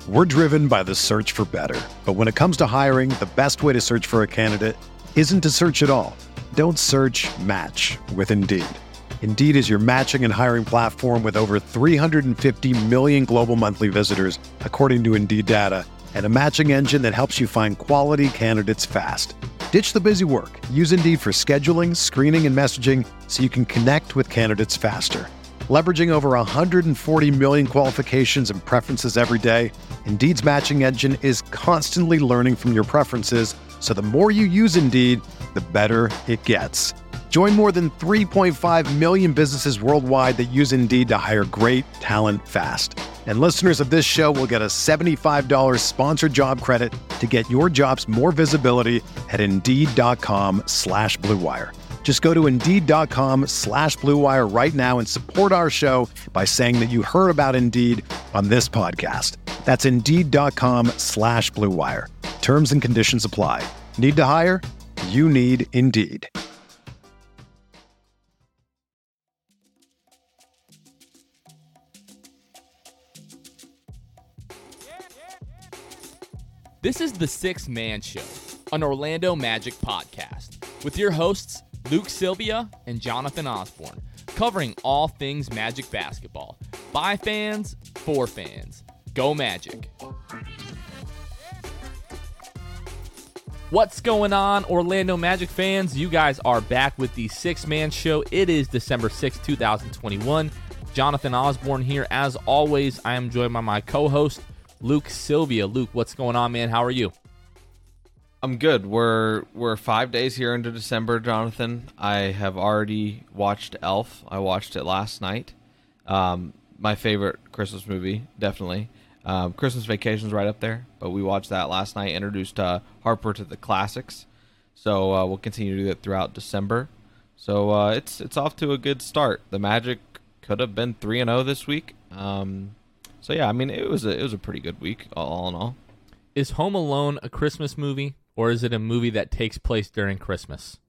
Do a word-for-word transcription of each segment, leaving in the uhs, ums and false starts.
We're driven by the search for better. But when it comes to hiring, the best way to search for a candidate isn't to search at all. Don't search, match with Indeed. Indeed is your matching and hiring platform with over three hundred fifty million global monthly visitors, according to Indeed data, and a matching engine that helps you find quality candidates fast. Ditch the busy work. Use Indeed for scheduling, screening, and messaging so you can connect with candidates faster. Leveraging over one hundred forty million qualifications and preferences every day, Indeed's matching engine is constantly learning from your preferences, so the more you use Indeed, the better it gets. Join more than three point five million businesses worldwide that use Indeed to hire great talent fast. And listeners of this show will get a seventy-five dollars sponsored job credit to get your jobs more visibility at Indeed.com slash Blue Wire. Just go to Indeed.com slash Blue Wire right now and support our show by saying that you heard about Indeed on this podcast. That's Indeed.com slash Blue Wire. Terms and conditions apply. Need to hire? You need Indeed. This is the Sixth Man Show, an Orlando Magic podcast, with your hosts Luke Sylvia and Jonathan Osborne, covering all things Magic basketball. By fans, for fans. Go Magic. What's going on, Orlando Magic fans? You guys are back with the Sixth Man Show. It is December sixth, twenty twenty-one. Jonathan Osborne here. As always, I am joined by my co-host, Luke Sylvia. Luke, what's going on, man? How are you? I'm good. We're we're five days here into December, Jonathan. I have already watched Elf. I watched it last night. Um, my favorite Christmas movie, definitely. Um, Christmas Vacation's right up there, but we watched that last night. Introduced uh, Harper to the classics, so uh, we'll continue to do that throughout December. So uh, it's it's off to a good start. The Magic could have been three and zero this week. Um, So yeah, I mean it was a it was a pretty good week all in all. Is Home Alone a Christmas movie, or is it a movie that takes place during Christmas?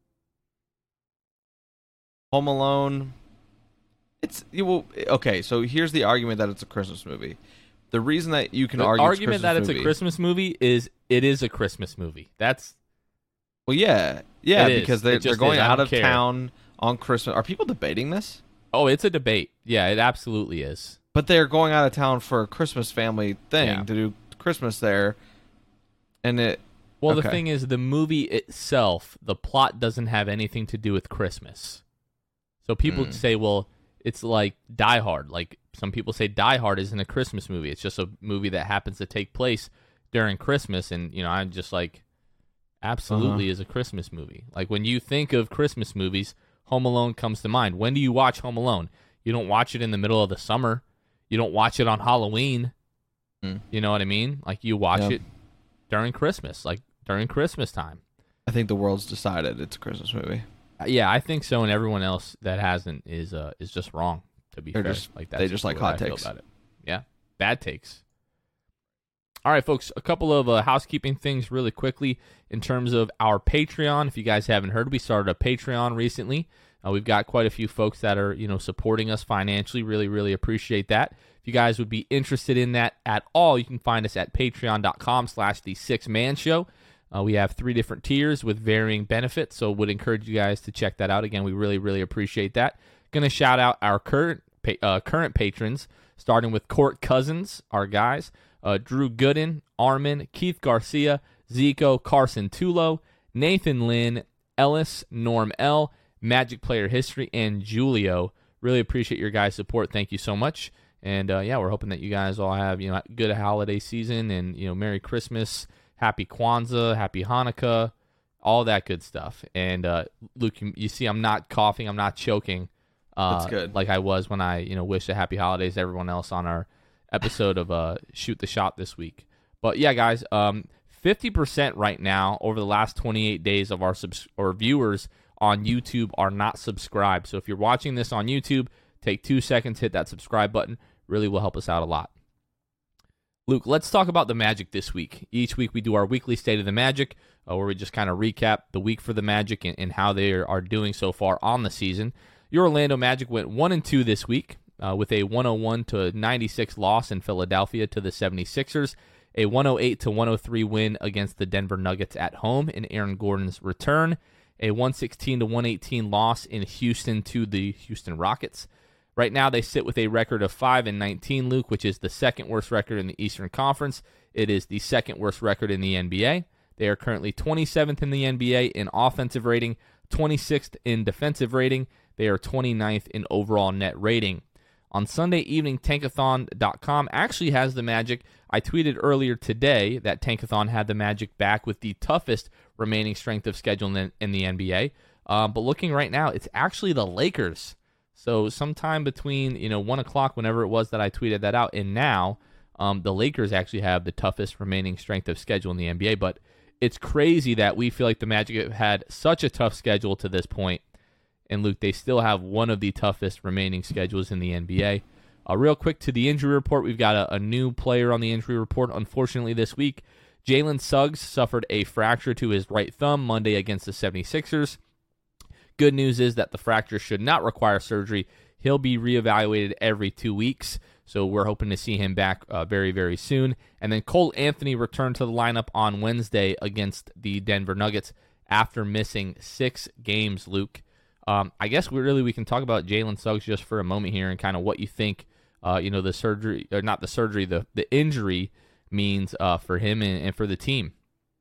Home Alone, it's you will okay. So here's the argument that it's a Christmas movie. The reason that you can the argue argument it's that it's movie, a Christmas movie is it is a Christmas movie. That's well, yeah, yeah, it because is. they're It they're just going is. I out don't of care. town on Christmas. Are people debating this? Oh, it's a debate. Yeah, it absolutely is. But they're going out of town for a Christmas family thing Yeah. to do Christmas there, and it. Well, the okay. thing is, the movie itself, the plot doesn't have anything to do with Christmas. So people Mm. say, well, it's like Die Hard. Like some people say Die Hard isn't a Christmas movie. It's just a movie that happens to take place during Christmas. And, you know, I'm just like, absolutely Uh-huh. is a Christmas movie. Like when you think of Christmas movies, Home Alone comes to mind. When do you watch Home Alone? You don't watch it in the middle of the summer. You don't watch it on Halloween. Mm. You know what I mean? Like you watch Yep. it during Christmas, like during Christmas time. I think the world's decided it's a Christmas movie. Uh, Yeah, I think so, and everyone else that hasn't is uh is just wrong. To be They're fair, just- like they just like the way hot I feel takes. about it. Yeah, bad takes. All right, folks, a couple of uh, housekeeping things really quickly in terms of our Patreon. If you guys haven't heard, we started a Patreon recently. Uh, we've got quite a few folks that are, you know, supporting us financially. Really, really appreciate that. If you guys would be interested in that at all, you can find us at patreon.com slash the Six Man Show. Uh, we have three different tiers with varying benefits, so would encourage you guys to check that out. Again, we really, really appreciate that. Going to shout out our current pa- uh, current patrons, starting with Court Cousins, our guys, uh, Drew Gooden, Armin, Keith Garcia, Zico, Carson Tulo, Nathan Lynn, Ellis, Norm L, Magic Player History, and Julio. Really appreciate your guys' support. Thank you so much. And uh, yeah, we're hoping that you guys all have, you know, a good holiday season and, you know, Merry Christmas, Happy Kwanzaa, Happy Hanukkah, all that good stuff. And uh, Luke, you, you see, I'm not coughing, I'm not choking. Uh, That's good. Like I was when I, you know, wished a happy holidays to everyone else on our episode of uh, Shoot the Shot this week. But yeah, guys, um, fifty percent right now over the last twenty-eight days of our subs- or viewers on YouTube are not subscribed. So if you're watching this on YouTube, take two seconds, hit that subscribe button. Really will help us out a lot. Luke, let's talk about the Magic this week. Each week we do our weekly State of the Magic, uh, where we just kind of recap the week for the Magic and, and how they are, are doing so far on the season. Your Orlando Magic went one and two this week. uh, with a one oh one to ninety-six loss in Philadelphia to the seventy-sixers, a one oh eight to one oh three win against the Denver Nuggets at home in Aaron Gordon's return, a one sixteen to one eighteen loss in Houston to the Houston Rockets. Right now, they sit with a record of five and nineteen, Luke, which is the second worst record in the Eastern Conference. It is the second worst record in the N B A. They are currently twenty-seventh in the N B A in offensive rating, twenty-sixth in defensive rating. They are twenty-ninth in overall net rating. On Sunday evening, Tankathon dot com actually has the Magic. I tweeted earlier today that Tankathon had the Magic back with the toughest remaining strength of schedule in, in the N B A. Uh, but looking right now, it's actually the Lakers. So sometime between, you know, one o'clock, whenever it was that I tweeted that out, and now, um, the Lakers actually have the toughest remaining strength of schedule in the N B A. But it's crazy that we feel like the Magic have had such a tough schedule to this point. And Luke, they still have one of the toughest remaining schedules in the N B A. Uh, real quick to the injury report, we've got a, a new player on the injury report, unfortunately, this week. Jalen Suggs suffered a fracture to his right thumb Monday against the seventy-sixers. Good news is that the fracture should not require surgery. He'll be reevaluated every two weeks, so we're hoping to see him back uh, very, very soon. And then Cole Anthony returned to the lineup on Wednesday against the Denver Nuggets after missing six games, Luke. Um, I guess we really we can talk about Jalen Suggs just for a moment here and kind of what you think, uh, you know, the surgery, or not the surgery, the, the injury means uh, for him and, and for the team.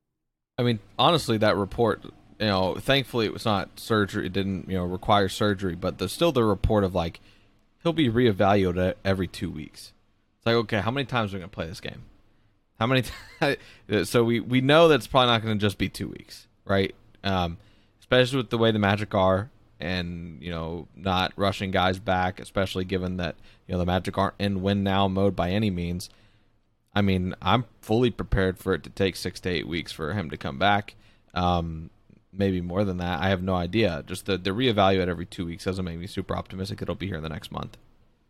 I mean, honestly, that report, you know, thankfully it was not surgery. It didn't, you know, require surgery, but there's still the report of like, he'll be reevaluated every two weeks. It's like, okay, how many times are we going to play this game? How many times? So we, we know that it's probably not going to just be two weeks, right? Um, especially with the way the Magic are and, you know, not rushing guys back, especially given that, you know, the Magic aren't in win now mode by any means. I mean, I'm fully prepared for it to take six to eight weeks for him to come back. Um, maybe more than that. I have no idea. Just the, the reevaluate every two weeks doesn't make me super optimistic it'll be here in the next month.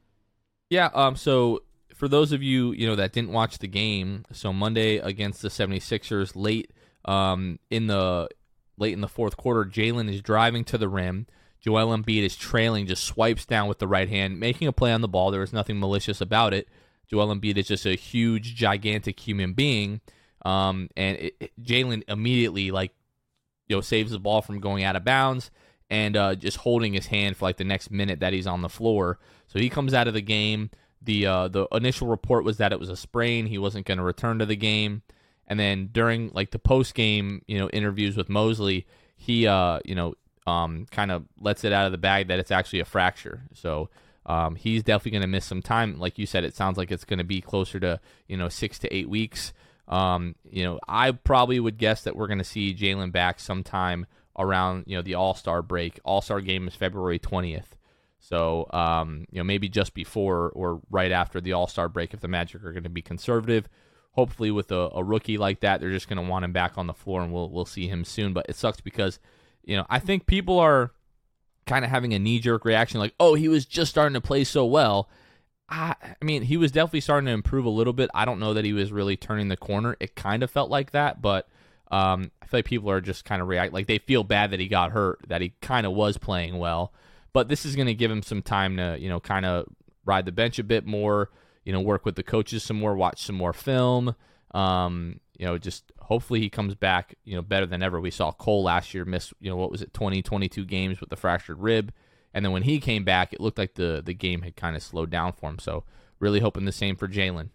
Yeah, um, so for those of you, you know, that didn't watch the game, so Monday against the seventy-sixers, late um, in the late in the fourth quarter, Jalen is driving to the rim. Joel Embiid is trailing, just swipes down with the right hand, making a play on the ball. There was nothing malicious about it. Joel Embiid is just a huge, gigantic human being, um, and it, it, Jalen immediately, like, you know, saves the ball from going out of bounds and uh, just holding his hand for like the next minute that he's on the floor. So he comes out of the game. The uh, the initial report was that it was a sprain. He wasn't going to return to the game. And then during like the post game, you know, interviews with Mosley, he uh, you know, um, kind of lets it out of the bag that it's actually a fracture. So um, he's definitely going to miss some time. Like you said, it sounds like it's going to be closer to, you know, six to eight weeks. Um, you know, I probably would guess that we're going to see Jalen back sometime around, you know, the All-Star break. All-Star game is February twentieth. So, um, you know, maybe just before or right after the All-Star break if the Magic are going to be conservative. Hopefully with a, a rookie like that, they're just going to want him back on the floor, and we'll we'll see him soon. But it sucks because, you know, I think people are kind of having a knee-jerk reaction like, oh, he was just starting to play so well. I, I mean, he was definitely starting to improve a little bit. I don't know that he was really turning the corner. It kind of felt like that, but um, I feel like people are just kind of react like they feel bad that he got hurt, that he kind of was playing well. But this is going to give him some time to, you know, kind of ride the bench a bit more, you know, work with the coaches some more, watch some more film. Um, you know, just hopefully he comes back, you know, better than ever. We saw Cole last year miss, you know, what was it, twenty, twenty-two games with the fractured rib. And then when he came back, it looked like the, the game had kind of slowed down for him. So really hoping the same for Jalen.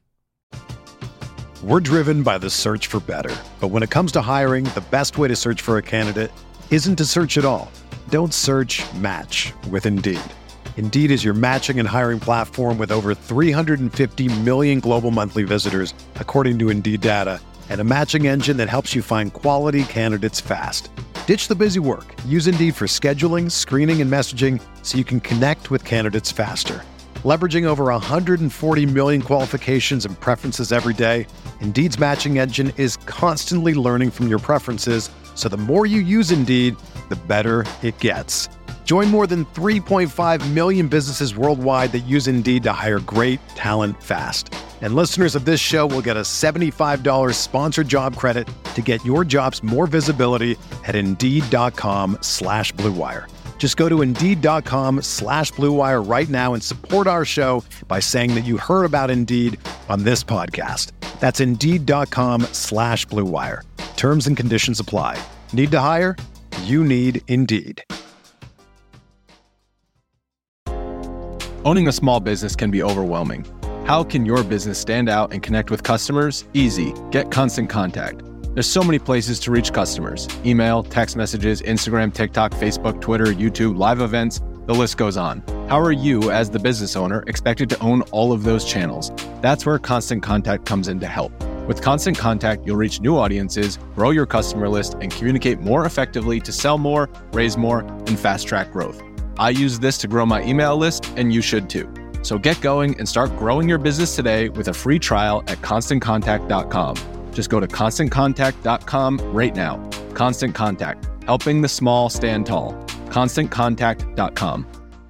We're driven by the search for better. But when it comes to hiring, the best way to search for a candidate isn't to search at all. Don't search, match with Indeed. Indeed is your matching and hiring platform with over three hundred fifty million global monthly visitors, according to Indeed data, and a matching engine that helps you find quality candidates fast. Ditch the busy work. Use Indeed for scheduling, screening, and messaging so you can connect with candidates faster. Leveraging over one hundred forty million qualifications and preferences every day, Indeed's matching engine is constantly learning from your preferences, so the more you use Indeed, the better it gets. Join more than three point five million businesses worldwide that use Indeed to hire great talent fast. And listeners of this show will get a seventy-five dollars sponsored job credit to get your jobs more visibility at Indeed.com slash Blue Wire. Just go to Indeed.com slash Blue Wire right now and support our show by saying that you heard about Indeed on this podcast. That's Indeed.com slash Blue Wire. Terms and conditions apply. Need to hire? You need Indeed. Owning a small business can be overwhelming. How can your business stand out and connect with customers? Easy. Get Constant Contact. There's so many places to reach customers. Email, text messages, Instagram, TikTok, Facebook, Twitter, YouTube, live events, the list goes on. How are you, as the business owner, expected to own all of those channels? That's where Constant Contact comes in to help. With Constant Contact, you'll reach new audiences, grow your customer list, and communicate more effectively to sell more, raise more, and fast-track growth. I use this to grow my email list, and you should too. So get going and start growing your business today with a free trial at constant contact dot com. Just go to constant contact dot com right now. Constant Contact, helping the small stand tall. constant contact dot com.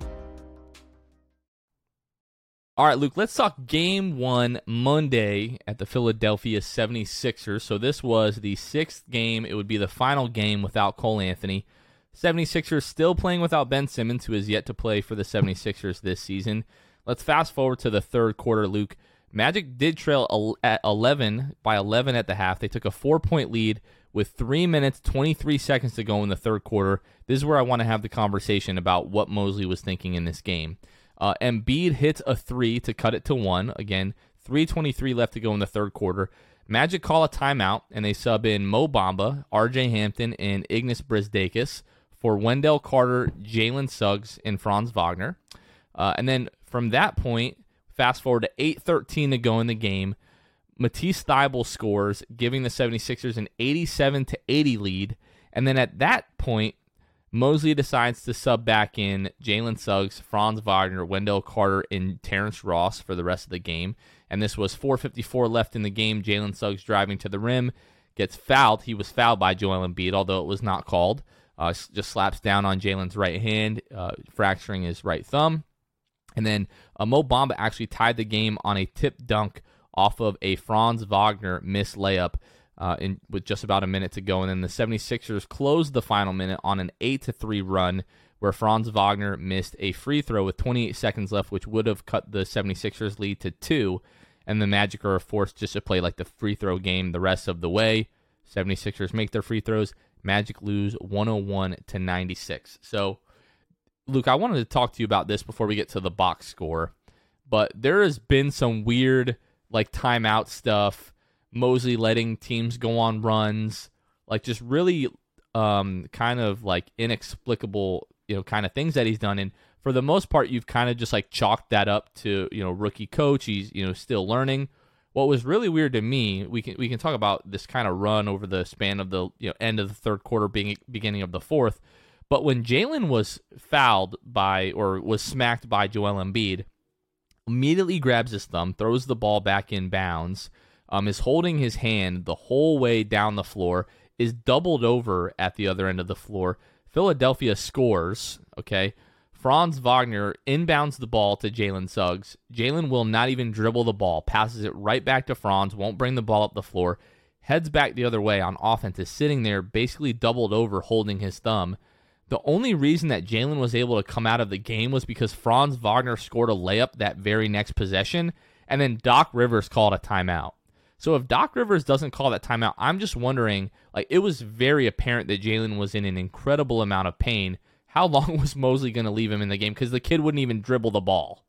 All right, Luke, let's talk game one Monday at the Philadelphia seventy-sixers. So this was the sixth game. It would be the final game without Cole Anthony. seventy-sixers still playing without Ben Simmons, who is yet to play for the seventy-sixers this season. Let's fast forward to the third quarter, Luke. Magic did trail at eleven by eleven at the half. They took a four-point lead with three minutes, twenty-three seconds to go in the third quarter. This is where I want to have the conversation about what Mosley was thinking in this game. Uh, Embiid hits a three to cut it to one. Again, three twenty-three left to go in the third quarter. Magic call a timeout, and they sub in Mo Bamba, R J Hampton, and Ignas Brizdeikis for Wendell Carter, Jalen Suggs, and Franz Wagner. Uh, and then from that point, fast forward to eight thirteen to go in the game. Matisse Thybulle scores, giving the seventy-sixers an eighty-seven to eighty lead. And then at that point, Mosley decides to sub back in Jalen Suggs, Franz Wagner, Wendell Carter, and Terrence Ross for the rest of the game. And this was four fifty-four left in the game. Jalen Suggs driving to the rim, gets fouled. He was fouled by Joel Embiid, although it was not called. Uh, just slaps down on Jalen's right hand, uh, fracturing his right thumb. And then uh, Mo Bamba actually tied the game on a tip dunk off of a Franz Wagner missed layup uh, in, with just about a minute to go. And then the seventy-sixers closed the final minute on an eight to three run where Franz Wagner missed a free throw with twenty-eight seconds left, which would have cut the seventy-sixers lead to two. And the Magic are forced just to play like the free throw game the rest of the way. seventy-sixers make their free throws. Magic lose one oh one to ninety-six. So, Luke, I wanted to talk to you about this before we get to the box score, but there has been some weird, like, timeout stuff, Mosley letting teams go on runs, like, just really um, kind of, like, inexplicable, you know, kind of things that he's done, and for the most part, you've kind of just, like, chalked that up to, you know, rookie coach, he's, you know, still learning. What was really weird to me, we can we can talk about this kind of run over the span of the, you know, end of the third quarter, being beginning of the fourth, but when Jalen was fouled by, or was smacked by Joel Embiid, immediately grabs his thumb, throws the ball back in bounds, um, is holding his hand the whole way down the floor, is doubled over at the other end of the floor. Philadelphia scores, okay? Franz Wagner inbounds the ball to Jalen Suggs. Jalen will not even dribble the ball, passes it right back to Franz, won't bring the ball up the floor, heads back the other way on offense, is sitting there basically doubled over holding his thumb. The only reason that Jalen was able to come out of the game was because Franz Wagner scored a layup that very next possession, and then Doc Rivers called a timeout. So if Doc Rivers doesn't call that timeout, I'm just wondering, like, it was very apparent that Jalen was in an incredible amount of pain. How long was Mosley going to leave him in the game? Because the kid wouldn't even dribble the ball.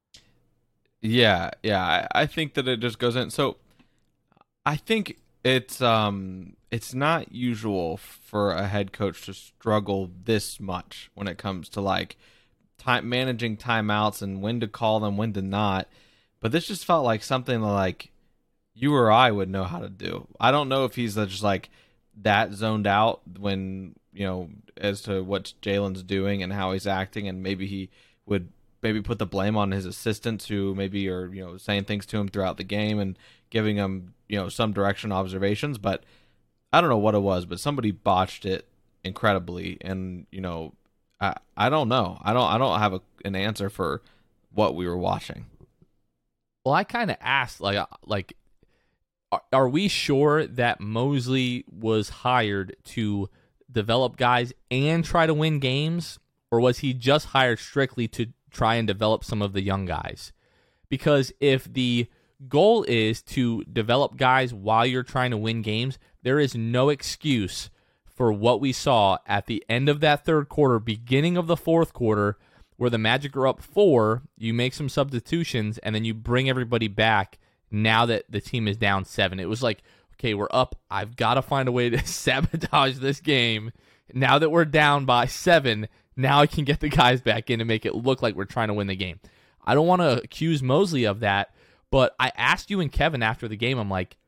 Yeah, yeah, I, I think that it just goes in. So I think it's um it's not usual for a head coach to struggle this much when it comes to like time managing timeouts and when to call them, when to not. But this just felt like something like you or I would know how to do. I don't know if he's just like that zoned out when, you know, as to what Jalen's doing and how he's acting, and maybe he would maybe put the blame on his assistants who maybe are, you know, saying things to him throughout the game and giving him, you know, some direction observations. But I don't know what it was, but somebody botched it incredibly, and, you know, I I don't know. I don't I don't have a, an answer for what we were watching. Well, I kind of asked, like, like, are, are we sure that Mosley was hired to develop guys and try to win games, or was he just hired strictly to try and develop some of the young guys? Because if the goal is to develop guys while you're trying to win games, there is no excuse for what we saw at the end of that third quarter, beginning of the fourth quarter, where the Magic are up four, you make some substitutions, and then you bring everybody back now that the team is down seven. It was like, okay, we're up. I've got to find a way to sabotage this game. Now that we're down by seven, now I can get the guys back in and make it look like we're trying to win the game. I don't want to accuse Mosley of that, but I asked you and Kevin after the game, I'm like,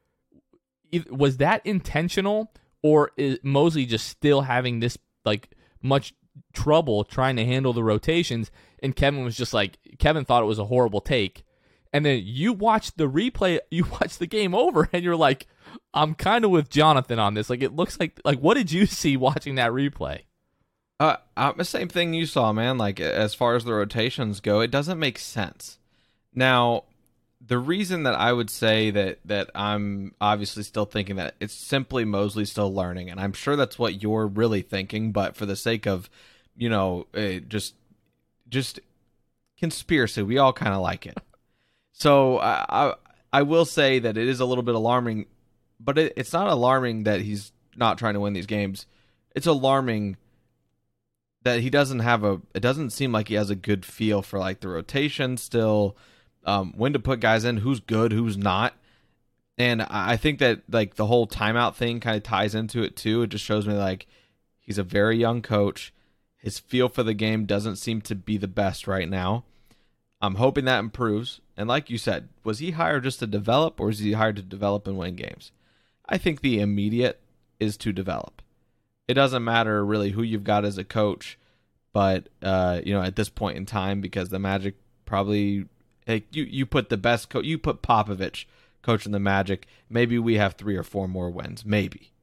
was that intentional, or is Mosley just still having this like much trouble trying to handle the rotations? And Kevin was just like, Kevin thought it was a horrible take. And then you watched the replay, you watched the game over, and you're like, I'm kind of with Jonathan on this. Like, it looks like, like, what did you see watching that replay? Uh, uh, the same thing you saw, man. Like, as far as the rotations go, it doesn't make sense. Now, the reason that I would say that that I'm obviously still thinking that it's simply Mosley still learning, and I'm sure that's what you're really thinking, but for the sake of, you know, uh, just just conspiracy, we all kind of like it. So I, I I will say that it is a little bit alarming, but it, it's not alarming that he's not trying to win these games. It's alarming that he doesn't have a, it doesn't seem like he has a good feel for like the rotation still, um, when to put guys in, who's good, who's not. And I think that like the whole timeout thing kind of ties into it too. It just shows me like he's a very young coach. His feel for the game doesn't seem to be the best right now. I'm hoping that improves. And like you said, was he hired just to develop, or is he hired to develop and win games? I think the immediate is to develop. It doesn't matter really who you've got as a coach, but uh, you know, at this point in time, because the Magic probably, hey, you you put the best coach, you put Popovich coaching the Magic, maybe we have three or four more wins, maybe.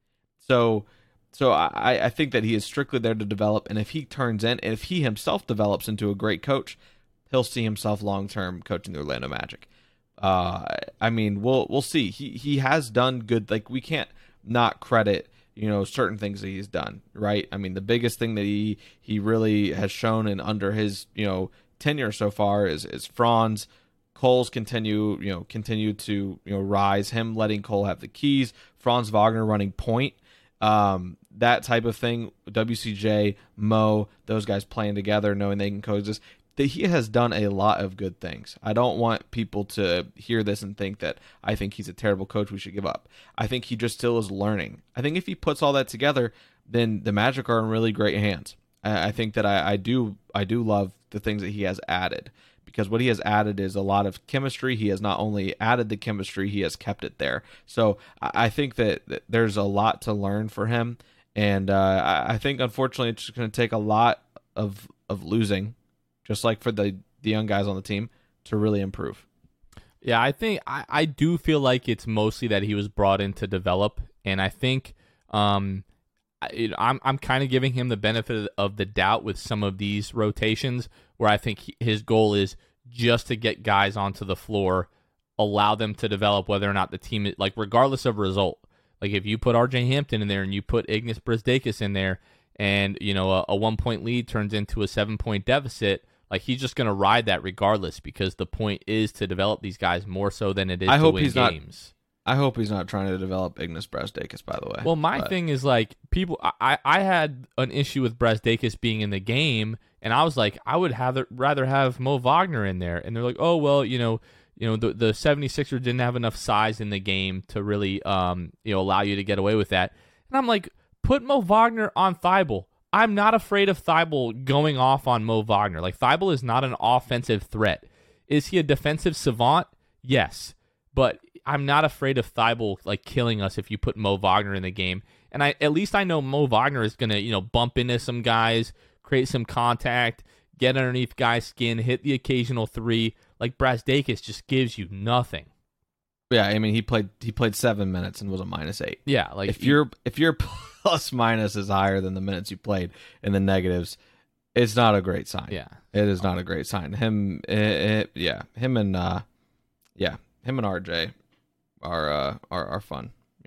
So, so I I think that he is strictly there to develop, and if he turns in, and if he himself develops into a great coach, he'll see himself long term coaching the Orlando Magic. Uh, I mean, we'll we'll see. He he has done good. Like, we can't not credit, you know, certain things that he's done, right? I mean, the biggest thing that he he really has shown in under his, you know, tenure so far is is Franz. Cole's continue, you know, continue to, you know, rise. Him letting Cole have the keys. Franz Wagner running point. Um, that type of thing. W C J, Mo, those guys playing together, knowing they can coexist. That he has done a lot of good things. I don't want people to hear this and think that I think he's a terrible coach, we should give up. I think he just still is learning. I think if he puts all that together, then the Magic are in really great hands. I, I think that I, I do I do love the things that he has added, because what he has added is a lot of chemistry. He has not only added the chemistry, he has kept it there. So I, I think that, that there's a lot to learn for him, and uh, I, I think unfortunately it's just going to take a lot of of losing, just like for the, the young guys on the team, to really improve. Yeah, I think I, I do feel like it's mostly that he was brought in to develop, and I think um, I, I'm I'm kind of giving him the benefit of the doubt with some of these rotations, where I think he, his goal is just to get guys onto the floor, allow them to develop, whether or not the team, like regardless of result. Like if you put R J Hampton in there and you put Ignas Brazdeikis in there, and you know a, a one point lead turns into a seven point deficit. Like, he's just going to ride that regardless, because the point is to develop these guys more so than it is I to hope win he's games. Not, I hope he's not trying to develop Ignas Brazdeikis, by the way. Well, my but. thing is, like, people, I, I had an issue with Brazdeikis being in the game, and I was like, I would have, rather have Mo Wagner in there. And they're like, oh, well, you know, you know, the, the 76ers didn't have enough size in the game to really, um, you know, allow you to get away with that. And I'm like, put Mo Wagner on Thibault. I'm not afraid of Thibault going off on Mo Wagner. Like, Thibault is not an offensive threat. Is he a defensive savant? Yes. But I'm not afraid of Thibault, like, killing us if you put Mo Wagner in the game. And I at least I know Mo Wagner is going to, you know, bump into some guys, create some contact, get underneath guys' skin, hit the occasional three. Like, Brazdeikis just gives you nothing. Yeah, I mean, he played he played seven minutes and was a minus eight. Yeah, like if you're if you're plus minus is higher than the minutes you played in the negatives, it's not a great sign. Yeah, it is not a great sign. Him, it, it, yeah, him and uh, yeah, him and R J are uh are are fun. You know.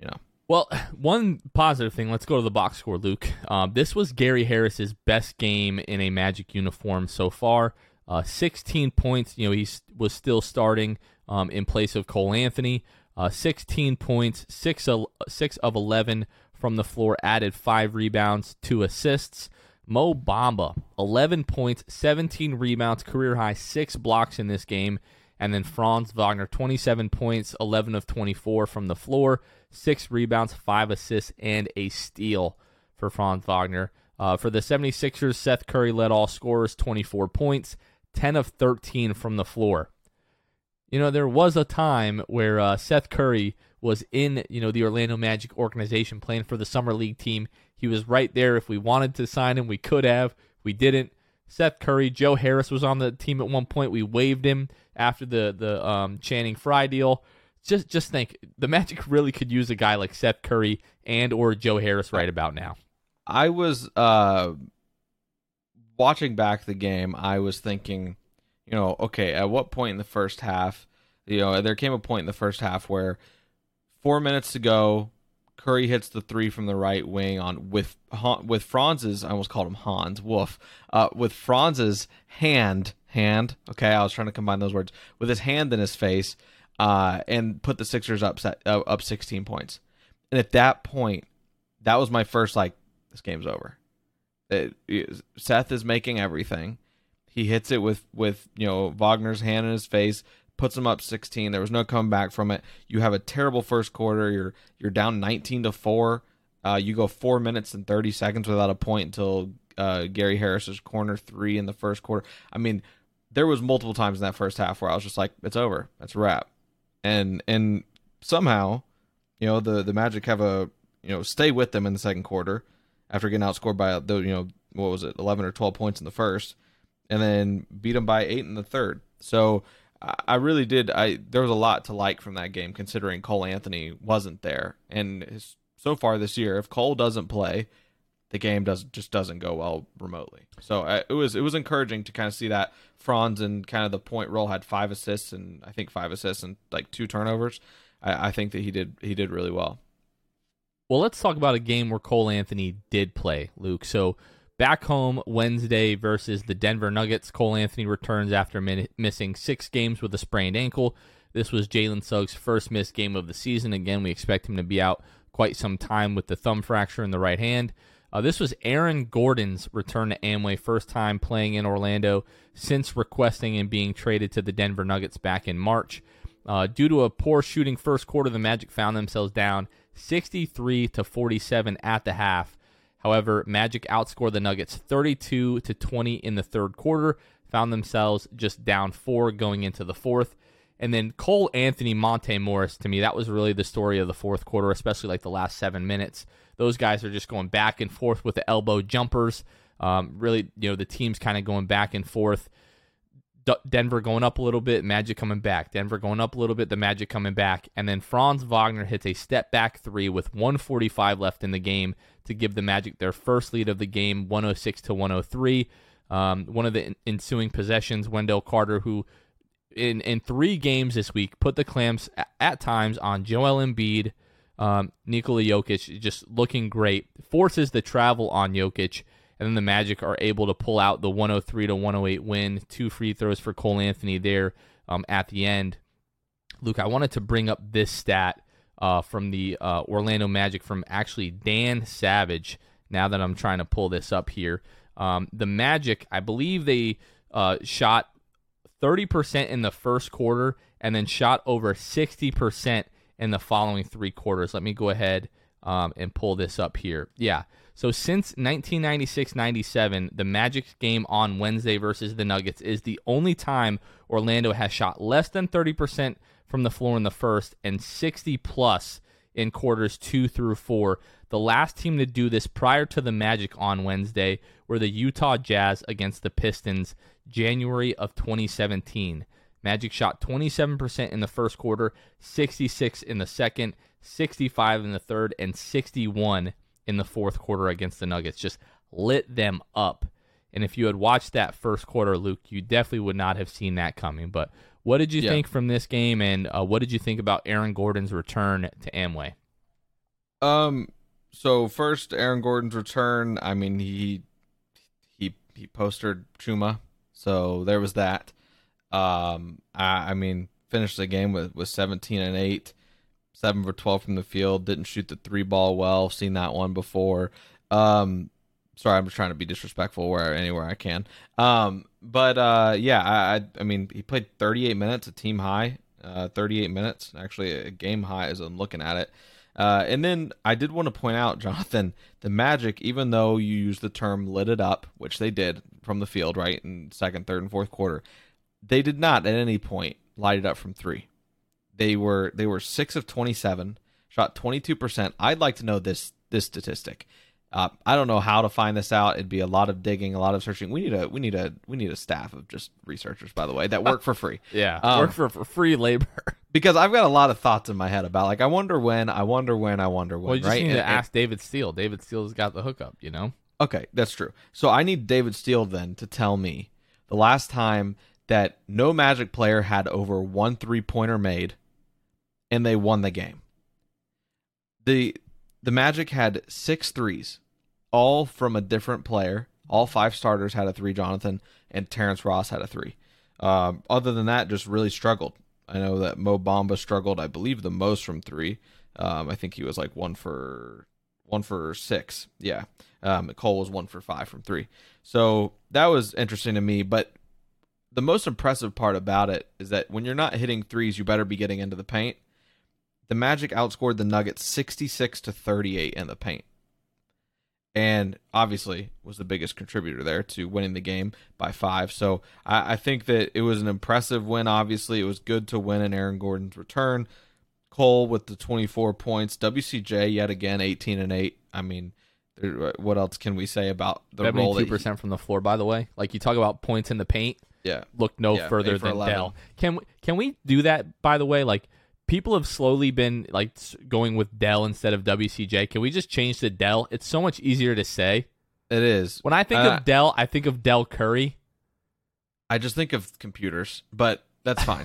Well, one positive thing, let's go to the box score, Luke. Um, this was Gary Harris's best game in a Magic uniform so far. Uh, sixteen points, you know, he was still starting um, in place of Cole Anthony. Uh, sixteen points, six of, six of eleven from the floor, added five rebounds, two assists. Mo Bamba, eleven points, seventeen rebounds, career high, six blocks in this game. And then Franz Wagner, twenty-seven points, eleven of twenty-four from the floor, six rebounds, five assists, and a steal for Franz Wagner. Uh, for the seventy-sixers, Seth Curry led all scorers, twenty-four points, ten of thirteen from the floor. You know, there was a time where uh, Seth Curry was in, you know, the Orlando Magic organization playing for the Summer League team. He was right there. If we wanted to sign him, we could have. We didn't. Seth Curry, Joe Harris was on the team at one point. We waived him after the the um, Channing Frye deal. Just just think, the Magic really could use a guy like Seth Curry and or Joe Harris right about now. I was uh, watching back the game. I was thinking, you know, okay, at what point in the first half, you know, there came a point in the first half where four minutes to go, Curry hits the three from the right wing on with with Franz's, I almost called him Hans, woof, uh, with Franz's hand, hand, okay, I was trying to combine those words, with his hand in his face, uh, and put the Sixers up, set, uh, up sixteen points. And at that point, that was my first, like, this game's over. It, it, Seth is making everything. He hits it with, with, you know, Wagner's hand in his face, puts him up sixteen. There was no coming back from it. You have a terrible first quarter. You're you're down nineteen to four. Uh, you go four minutes and thirty seconds without a point until uh, Gary Harris's corner three in the first quarter. I mean, there was multiple times in that first half where I was just like, it's over. That's a wrap. And and somehow, you know, the the Magic have a, you know, stay with them in the second quarter after getting outscored by, the you know, what was it, eleven or twelve points in the first, and then beat them by eight in the third. So I really did. I there was a lot to like from that game, considering Cole Anthony wasn't there, and his, so far this year, if Cole doesn't play, the game does just doesn't go well remotely. So I, it was it was encouraging to kind of see that Franz and kind of the point role had five assists and I think five assists and like two turnovers. I, I think that he did he did really well. Well, let's talk about a game where Cole Anthony did play, Luke. So back home Wednesday versus the Denver Nuggets, Cole Anthony returns after min- missing six games with a sprained ankle. This was Jalen Suggs' first missed game of the season. Again, we expect him to be out quite some time with the thumb fracture in the right hand. Uh, this was Aaron Gordon's return to Amway, first time playing in Orlando since requesting and being traded to the Denver Nuggets back in March. Uh, due to a poor shooting first quarter, the Magic found themselves down sixty-three to forty-seven at the half. However, Magic outscored the Nuggets thirty-two to twenty in the third quarter, found themselves just down four going into the fourth. And then Cole Anthony, Monte Morris, to me, that was really the story of the fourth quarter, especially like the last seven minutes. Those guys are just going back and forth with the elbow jumpers. Um, really, you know, the team's kind of going back and forth. D- Denver going up a little bit, Magic coming back. Denver going up a little bit, the Magic coming back. And then Franz Wagner hits a step-back three with one forty-five left in the game to give the Magic their first lead of the game, one oh six to one oh three. Um, one of the ensuing possessions, Wendell Carter, who in, in three games this week put the clamps at, at times on Joel Embiid, um, Nikola Jokic, just looking great, forces the travel on Jokic. And then the Magic are able to pull out the one oh three to one oh eight win. Two free throws for Cole Anthony there um, at the end. Luke, I wanted to bring up this stat uh, from the uh, Orlando Magic from actually Dan Savage, now that I'm trying to pull this up here. Um, the Magic, I believe they uh, shot thirty percent in the first quarter and then shot over sixty percent in the following three quarters. Let me go ahead um, and pull this up here. Yeah. So since nineteen ninety-six ninety-seven, the Magic's game on Wednesday versus the Nuggets is the only time Orlando has shot less than thirty percent from the floor in the first and sixty plus in quarters two through four. The last team to do this prior to the Magic on Wednesday were the Utah Jazz against the Pistons, January of twenty seventeen. Magic shot twenty-seven percent in the first quarter, sixty-six in the second, sixty-five in the third, and sixty-one in the fourth quarter against the Nuggets. Just lit them up. And if you had watched that first quarter, Luke, you definitely would not have seen that coming. But what did you yeah. think from this game, and uh, what did you think about Aaron Gordon's return to Amway? Um. So first, Aaron Gordon's return. I mean, he he he postered Chuma, so there was that. Um. I, I mean, finished the game with with seventeen and eight, seven for twelve from the field. Didn't shoot the three ball well. Seen that one before. Um. Sorry, I'm just trying to be disrespectful where anywhere I can. Um. But uh, yeah, I I, I mean, he played thirty-eight minutes, a team high. Uh, thirty-eight minutes, actually a game high as I'm looking at it. Uh, and then I did want to point out, Jonathan, the Magic, even though you use the term lit it up, which they did from the field, right, in second, third, and fourth quarter, they did not at any point light it up from three. They were they were six of twenty-seven, shot twenty-two percent. I'd like to know this this statistic. Uh, I don't know how to find this out. It'd be a lot of digging, a lot of searching. We need a we need a we need a staff of just researchers, by the way, that work for free. Yeah, um, work for, for free labor. Because I've got a lot of thoughts in my head about, like, I wonder when, I wonder when, I wonder when. Well, you just right? need and, to and, ask David Steele. David Steele's got the hookup, you know. Okay, that's true. So I need David Steele then to tell me the last time that no Magic player had over one three pointer made, and they won the game. The the Magic had six threes, all from a different player. All five starters had a three, Jonathan, and Terrence Ross had a three. Uh, other than that, just really struggled. I know that Mo Bamba struggled, I believe, the most from three. Um, I think he was like one for one for six. Yeah. Um, Cole was one for five from three. So that was interesting to me. But the most impressive part about it is that when you're not hitting threes, you better be getting into the paint. The Magic outscored the Nuggets sixty-six to thirty-eight in the paint. And obviously was the biggest contributor there to winning the game by five. So I, I think that it was an impressive win. Obviously, it was good to win in Aaron Gordon's return. Cole with the twenty-four points. W C J yet again eighteen and eight. I mean, there, what else can we say about the role that seventy-two percent from the floor, by the way. Like, you talk about points in the paint. Yeah, look no yeah, further than Dell. Can we can we do that? By the way, like, people have slowly been like going with Dell instead of W C J. Can we just change to Dell? It's so much easier to say. It is. When I think uh, of Dell, I think of Dell Curry. I just think of computers, but that's fine.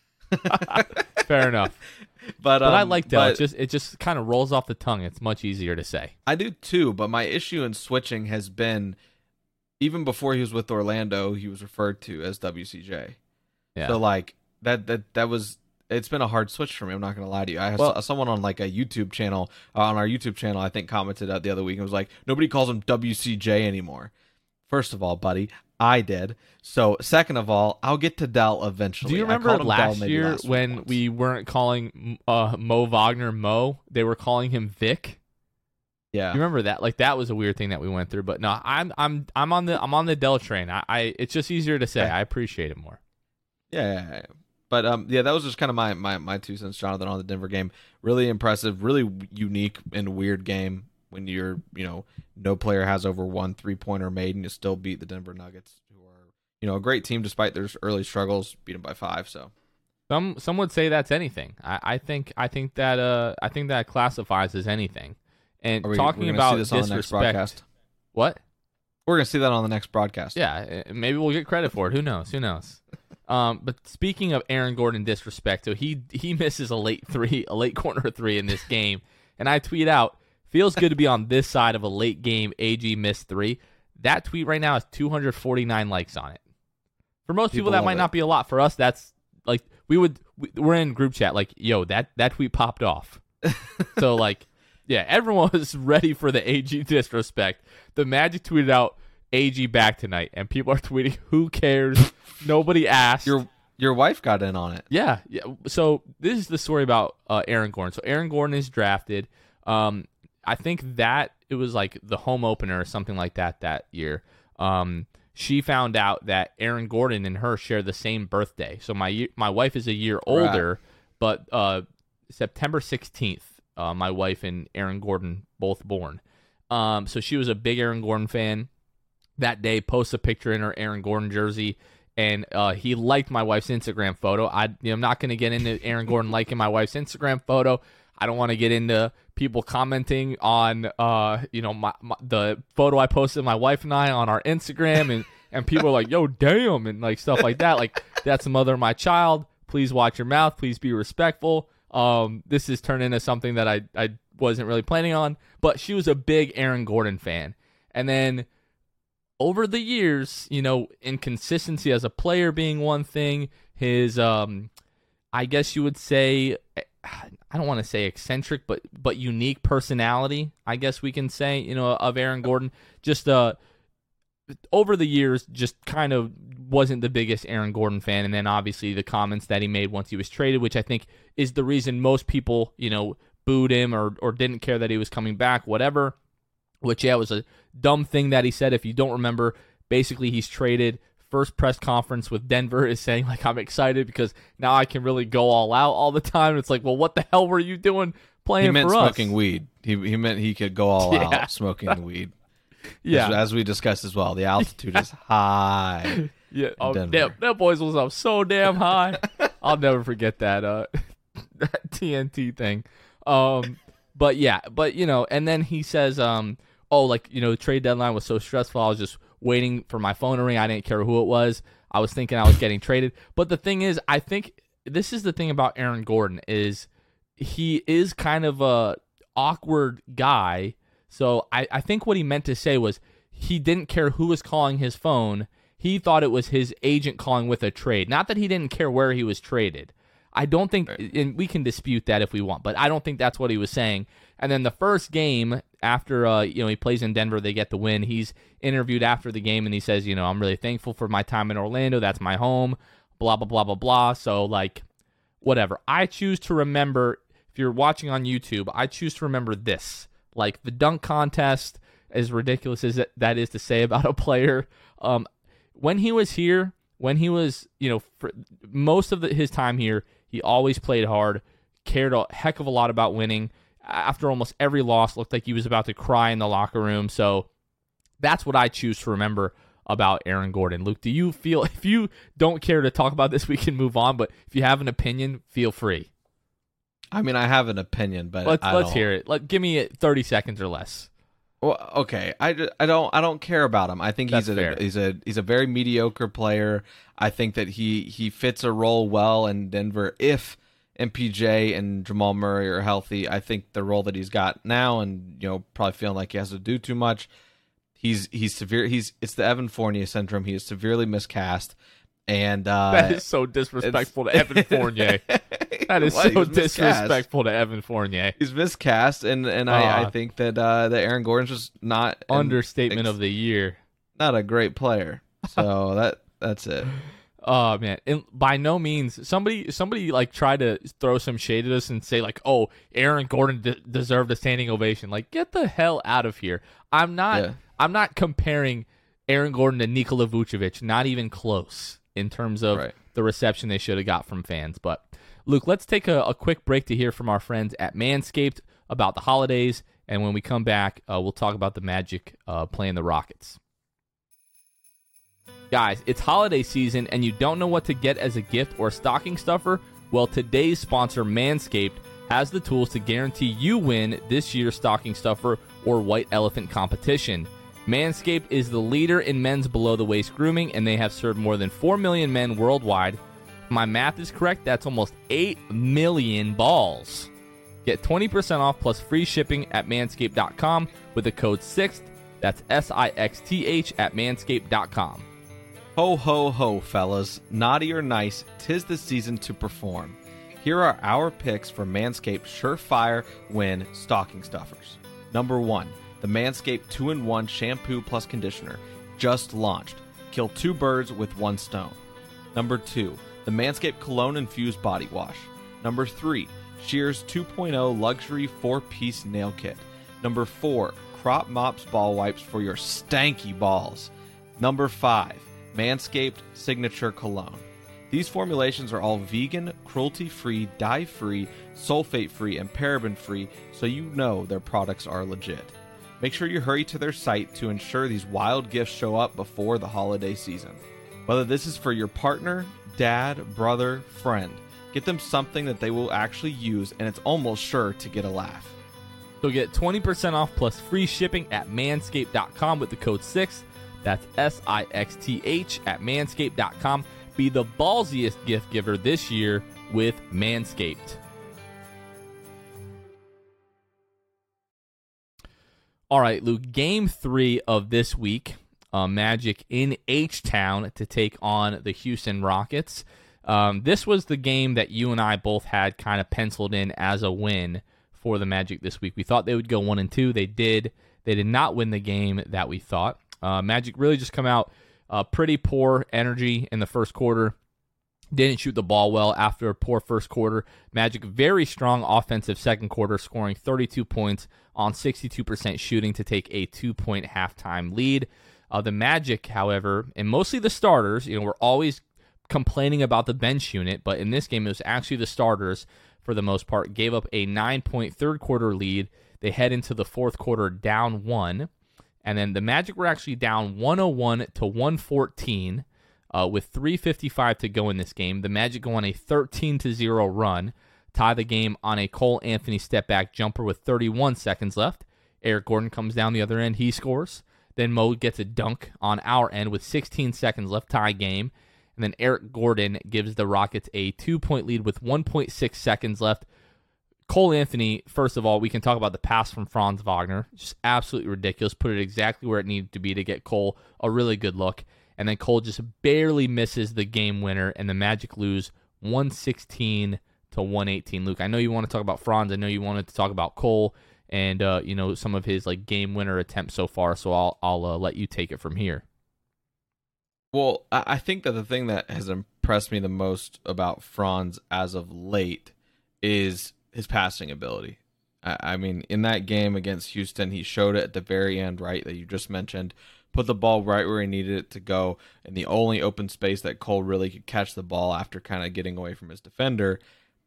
Fair enough. But, um, but I like Dell. But it just it just kind of rolls off the tongue. It's much easier to say. I do too, but my issue in switching has been, even before he was with Orlando, he was referred to as W C J. Yeah. So like that that that was it's been a hard switch for me. I'm not going to lie to you. I well, saw someone on like a YouTube channel uh, on our YouTube channel, I think, commented out the other week and was like, nobody calls him W C J anymore. First of all, buddy, I did. So second of all, I'll get to Dell eventually. Do you remember last Dell year last when once. we weren't calling uh, Mo Wagner Mo? They were calling him Vic. Yeah. You remember that? Like, that was a weird thing that we went through. But no, I'm I'm I'm on the I'm on the Dell train. I, I it's just easier to say. Yeah. I appreciate it more. Yeah, yeah, yeah. But um, yeah, that was just kind of my, my my two cents, Jonathan, on the Denver game. Really impressive, really unique and weird game when you're, you know, no player has over one three pointer made and you still beat the Denver Nuggets, who are, you know, a great team despite their early struggles, beat them by five. So some some would say that's anything. I, I think I think that uh I think that classifies as anything. And we, talking about disrespect. What? We're gonna see that on the next broadcast. Yeah, maybe we'll get credit for it. Who knows? Who knows? Um, but speaking of Aaron Gordon disrespect, so he he misses a late three, a late corner three in this game, and I tweet out, "Feels good to be on this side of a late game A G missed three." That tweet right now has two hundred forty-nine likes on it. For most people, People that might it. not be a lot. For us, that's like we would we, we're in group chat like, "Yo, that that tweet popped off." So like, yeah, everyone was ready for the A G disrespect. The Magic tweeted out, A G back tonight, and people are tweeting, who cares? Nobody asked. Your your wife got in on it. Yeah. yeah. So this is the story about uh, Aaron Gordon. So Aaron Gordon is drafted. Um, I think that it was like the home opener or something like that that year. Um, she found out that Aaron Gordon and her share the same birthday. So my my wife is a year older, right. but uh, September sixteenth, uh, my wife and Aaron Gordon both born. Um, so she was a big Aaron Gordon fan. That day, posts a picture in her Aaron Gordon jersey, and uh, he liked my wife's Instagram photo. I, you know, I'm not going to get into Aaron Gordon liking my wife's Instagram photo. I don't want to get into people commenting on, uh, you know, my, my the photo I posted my wife and I on our Instagram, and, and people are like, "Yo, damn," and like stuff like that. Like, that's the mother of my child. Please watch your mouth. Please be respectful. Um, this has turned into something that I, I wasn't really planning on, but she was a big Aaron Gordon fan. And then over the years, you know, inconsistency as a player being one thing, his, um, I guess you would say, I don't want to say eccentric, but but unique personality, I guess we can say, you know, of Aaron Gordon. Just uh, over the years, just kind of wasn't the biggest Aaron Gordon fan. And then obviously the comments that he made once he was traded, which I think is the reason most people, you know, booed him or or didn't care that he was coming back, whatever. Which, yeah, was a dumb thing that he said. If you don't remember, basically he's traded. First press conference with Denver is saying, like, I'm excited because now I can really go all out all the time. It's like, well, what the hell were you doing playing he meant for us? smoking weed. He he meant he could go all Yeah. out smoking weed. Yeah. As, as we discussed as well, the altitude is high. Yeah, oh, Denver. damn, that boys was up so damn high. I'll never forget that uh that T N T thing. Um, but yeah, but you know, and then he says, um, oh, like, you know, the trade deadline was so stressful. I was just waiting for my phone to ring. I didn't care who it was. I was thinking I was getting traded. But the thing is, I think this is the thing about Aaron Gordon is he is kind of a awkward guy. So I, I think what he meant to say was he didn't care who was calling his phone. He thought it was his agent calling with a trade. Not that he didn't care where he was traded. I don't think, and we can dispute that if we want, but I don't think that's what he was saying. And then the first game after, uh, you know, he plays in Denver, they get the win. He's interviewed after the game, and he says, you know, I'm really thankful for my time in Orlando. That's my home, blah, blah, blah, blah, blah. So, like, whatever. I choose to remember, if you're watching on YouTube, I choose to remember this. Like, the dunk contest, as ridiculous as that is to say about a player, um, when he was here, when he was, you know, for most of the, his time here, he always played hard, cared a heck of a lot about winning. After almost every loss, looked like he was about to cry in the locker room. So that's what I choose to remember about Aaron Gordon. Luke, do you feel, if you don't care to talk about this, we can move on, but if you have an opinion, feel free. I mean, I have an opinion, but Let's I let's don't. hear it. Let, give me thirty seconds or less. Well, okay, I, ju- I don't I don't care about him. I think That's he's a fair. he's a he's a very mediocre player. I think that he he fits a role well in Denver if M P J and Jamal Murray are healthy. I think the role that he's got now, and you know, probably feeling like he has to do too much. He's he's severe. He's it's the Evan Fournier syndrome. He is severely miscast, and uh, That is so disrespectful to Evan Fournier. That is What? so He was miscast. disrespectful to Evan Fournier. He's miscast, and and I, Uh, I think that uh, that Aaron Gordon's just not an Understatement ex- of the year. not a great player. So that that's it. Oh man, and by no means somebody somebody like tried to throw some shade at us and say like, "Oh, Aaron Gordon de- deserved a standing ovation." Like, get the hell out of here. I'm not Yeah. I'm not comparing Aaron Gordon to Nikola Vucevic, not even close in terms of Right. the reception they should have got from fans. But Luke, let's take a, a quick break to hear from our friends at Manscaped about the holidays, and when we come back, uh, we'll talk about the Magic uh, playing the Rockets. Guys, it's holiday season and you don't know what to get as a gift or stocking stuffer? Well, today's sponsor, Manscaped, has the tools to guarantee you win this year's stocking stuffer or white elephant competition. Manscaped is the leader in men's below-the-waist grooming, and they have served more than four million men worldwide. If my math is correct, that's almost eight million balls. Get twenty percent off plus free shipping at manscaped dot com with the code sixth. That's S I X T H at manscaped dot com. Ho, ho, ho, fellas. Naughty or nice, 'tis the season to perform. Here are our picks for Manscaped Surefire Win Stocking Stuffers. Number one, the Manscaped two in one Shampoo Plus Conditioner. Just launched. Kill two birds with one stone. Number two, the Manscaped Cologne Infused Body Wash. Number three, Shears two point oh Luxury four piece Nail Kit. Number four, Crop Mops Ball Wipes for your stanky balls. Number five, Manscaped Signature Cologne. These formulations are all vegan, cruelty-free, dye-free, sulfate-free, and paraben-free, so you know their products are legit. Make sure you hurry to their site to ensure these wild gifts show up before the holiday season. Whether this is for your partner, dad, brother, friend, get them something that they will actually use, and it's almost sure to get a laugh. So get twenty percent off plus free shipping at manscaped dot com with the code six. That's S I X T H at manscaped dot com. Be the ballsiest gift giver this year with Manscaped. All right, Luke, game three of this week, uh, Magic in H-Town to take on the Houston Rockets. Um, this was the game that you and I both had kind of penciled in as a win for the Magic this week. We thought they would go one and two. They did. They did not win the game that we thought. Uh, Magic really just come out uh, pretty poor energy in the first quarter. Didn't shoot the ball well after a poor first quarter. Magic very strong offensive second quarter, scoring thirty-two points on sixty-two percent shooting to take a two-point halftime lead. Uh, the Magic, however, and mostly the starters, you know, we're always complaining about the bench unit, but in this game it was actually the starters for the most part, gave up a nine-point third quarter lead. They head into the fourth quarter down one, and then the Magic were actually down one oh one to one fourteen. Uh, with three fifty-five to go in this game. The Magic go on a thirteen to zero run, tie the game on a Cole Anthony step-back jumper with thirty-one seconds left. Eric Gordon comes down the other end. He scores. Then Mo gets a dunk on our end with sixteen seconds left, tie game. And then Eric Gordon gives the Rockets a two-point lead with one point six seconds left. Cole Anthony, first of all, we can talk about the pass from Franz Wagner. Just absolutely ridiculous. Put it exactly where it needed to be to get Cole a really good look. And then Cole just barely misses the game winner, and the Magic lose one sixteen to one eighteen. Luke, I know you want to talk about Franz. I know you wanted to talk about Cole and uh, you know, some of his like game winner attempts so far. So I'll I'll uh, let you take it from here. Well, I think that the thing that has impressed me the most about Franz as of late is his passing ability. I mean, in that game against Houston, he showed it at the very end, right, that you just mentioned. Put the ball right where he needed it to go, in the only open space that Cole really could catch the ball after kind of getting away from his defender.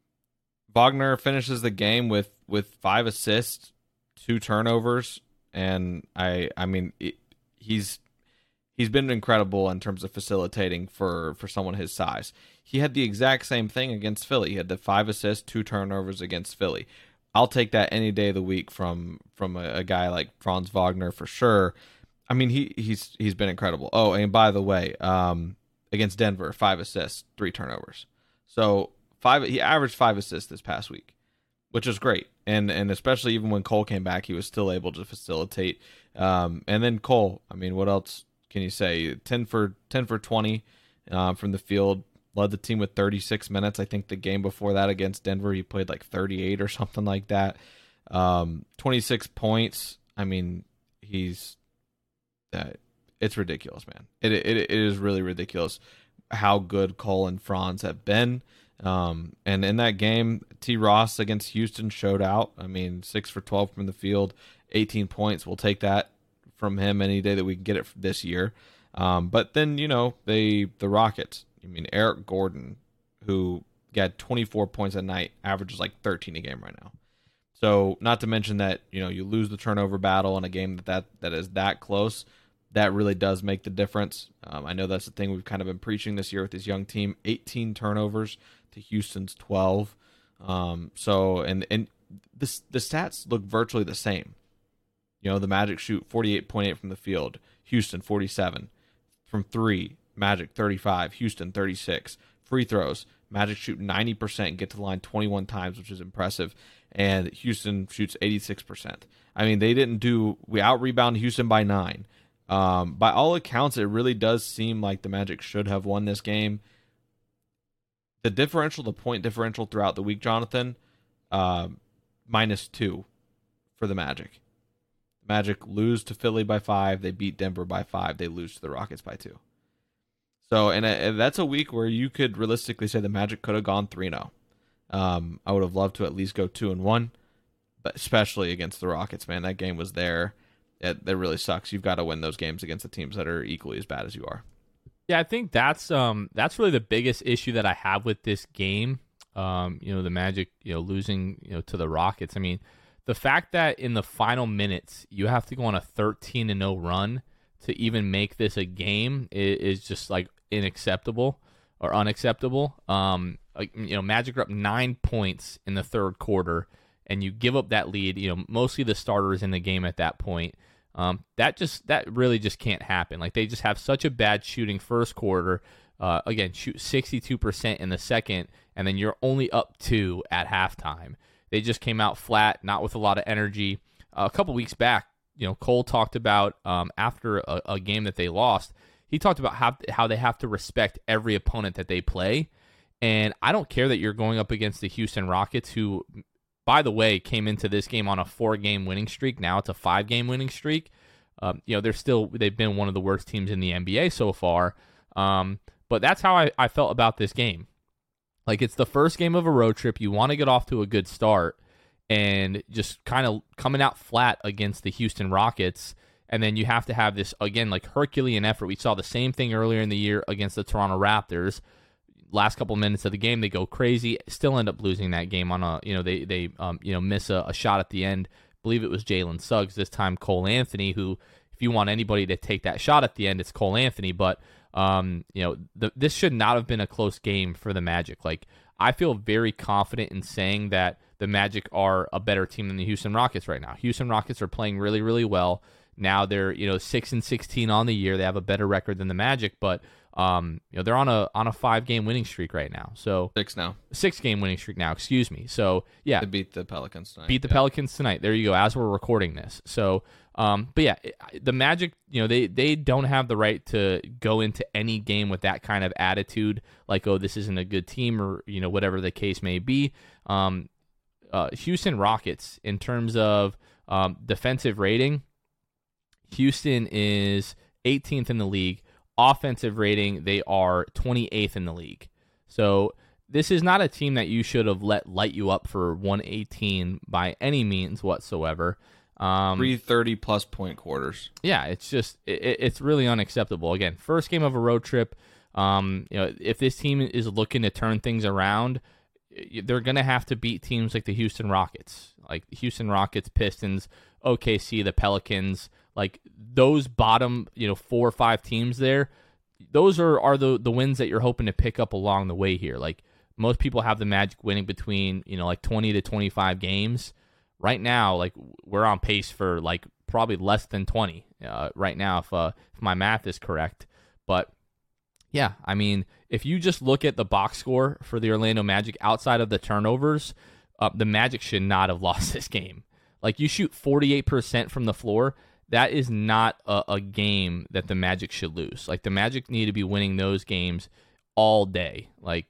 Wagner finishes the game with, with five assists, two turnovers, and I I mean it, he's he's been incredible in terms of facilitating for, for someone his size. He had the exact same thing against Philly. He had the five assists, two turnovers against Philly. I'll take that any day of the week from from a, a guy like Franz Wagner for sure. I mean, he he's he's been incredible. Oh, and by the way, um, against Denver, five assists, three turnovers. So five, he averaged five assists this past week, which is great. And and especially even when Cole came back, he was still able to facilitate. Um, and then Cole, I mean, what else can you say? ten for twenty uh, from the field, led the team with thirty-six minutes. I think the game before that against Denver, he played like thirty-eight or something like that. Um, twenty-six points. I mean, he's uh, it's ridiculous, man. It, it it is really ridiculous how good Cole and Franz have been. Um, and in that game, T. Ross against Houston showed out. I mean, six for twelve from the field, eighteen points. We'll take that from him any day that we can get it this year. Um, but then, you know, they the Rockets. I mean, Eric Gordon, who got twenty-four points a night, averages like thirteen a game right now. So, not to mention that, you know, you lose the turnover battle in a game that that, that is that close. That really does make the difference. Um, I know that's the thing we've kind of been preaching this year with this young team. eighteen turnovers to Houston's twelve. Um, so, and and this, the stats look virtually the same. You know, the Magic shoot forty-eight point eight from the field. Houston, forty-seven. From three, Magic, thirty-five. Houston, thirty-six. Free throws, Magic shoot ninety percent and get to the line twenty-one times, which is impressive. And Houston shoots eighty-six percent. I mean, they didn't do, we out-rebounded Houston by nine. Um, by all accounts, it really does seem like the Magic should have won this game. The differential, the point differential throughout the week, Jonathan, uh, minus two for the Magic. The Magic lose to Philly by five. They beat Denver by five. They lose to the Rockets by two. So, and, and that's a week where you could realistically say the Magic could have gone three and oh. Um, I would have loved to at least go two and one, but especially against the Rockets, man, that game was there. It, that really sucks. You've got to win those games against the teams that are equally as bad as you are. Yeah, I think that's um that's really the biggest issue that I have with this game. Um, you know, the Magic, you know, losing, you know, to the Rockets. I mean, the fact that in the final minutes you have to go on a thirteen and oh run to even make this a game is, is just like unacceptable or unacceptable. Um, like, you know, Magic are up nine points in the third quarter, and you give up that lead. You know, mostly the starters in the game at that point. Um, that just that really just can't happen. Like, they just have such a bad shooting first quarter. Uh, again, shoot sixty-two percent in the second, and then you're only up two at halftime. They just came out flat, not with a lot of energy. Uh, a couple weeks back, you know, Cole talked about um, after a, a game that they lost. He talked about how how they have to respect every opponent that they play, and I don't care that you're going up against the Houston Rockets, who, by the way, came into this game on a four-game winning streak. Now it's a five-game winning streak. Um, you know, they're still they've been one of the worst teams in the N B A so far. Um, but that's how I, I felt about this game. Like, it's the first game of a road trip. You want to get off to a good start, and just kind of coming out flat against the Houston Rockets. And then you have to have this, again, like Herculean effort. We saw the same thing earlier in the year against the Toronto Raptors. Last couple minutes of the game, they go crazy, still end up losing that game on a, you know, they, they um, you know, miss a, a shot at the end. I believe it was Jalen Suggs, this time Cole Anthony, who, if you want anybody to take that shot at the end, it's Cole Anthony. But, um, you know, the, this should not have been a close game for the Magic. Like, I feel very confident in saying that the Magic are a better team than the Houston Rockets right now. Houston Rockets are playing really, really well. Now they're, you know, six and sixteen on the year. They have a better record than the Magic, but um, you know, they're on a on a five game winning streak right now. So six now, six game winning streak now. Excuse me. So yeah, they beat the Pelicans tonight. Beat the yeah. Pelicans tonight. There you go. As we're recording this. So, um, but yeah, the Magic, you know, they they don't have the right to go into any game with that kind of attitude, like, oh, this isn't a good team, or, you know, whatever the case may be. Um, uh, Houston Rockets, in terms of um, defensive rating, Houston is eighteenth in the league. Offensive rating, they are twenty-eighth in the league. So this is not a team that you should have let light you up for one eighteen by any means whatsoever. Um, three thirty plus point quarters. Yeah, it's just it, it's really unacceptable. Again, first game of a road trip. Um, you know, if this team is looking to turn things around, they're going to have to beat teams like the Houston Rockets, like Houston Rockets, Pistons, O K C, the Pelicans. Like, those bottom, you know, four or five teams there, those are, are the, the wins that you're hoping to pick up along the way here. Like, most people have the Magic winning between, you know, like twenty to twenty-five games. Right now, like, we're on pace for, like, probably less than twenty uh, right now, if, uh, if my math is correct. But, yeah, I mean, if you just look at the box score for the Orlando Magic outside of the turnovers, uh, the Magic should not have lost this game. Like, you shoot forty-eight percent from the floor. That is not a, a game that the Magic should lose. Like, the Magic need to be winning those games all day. Like,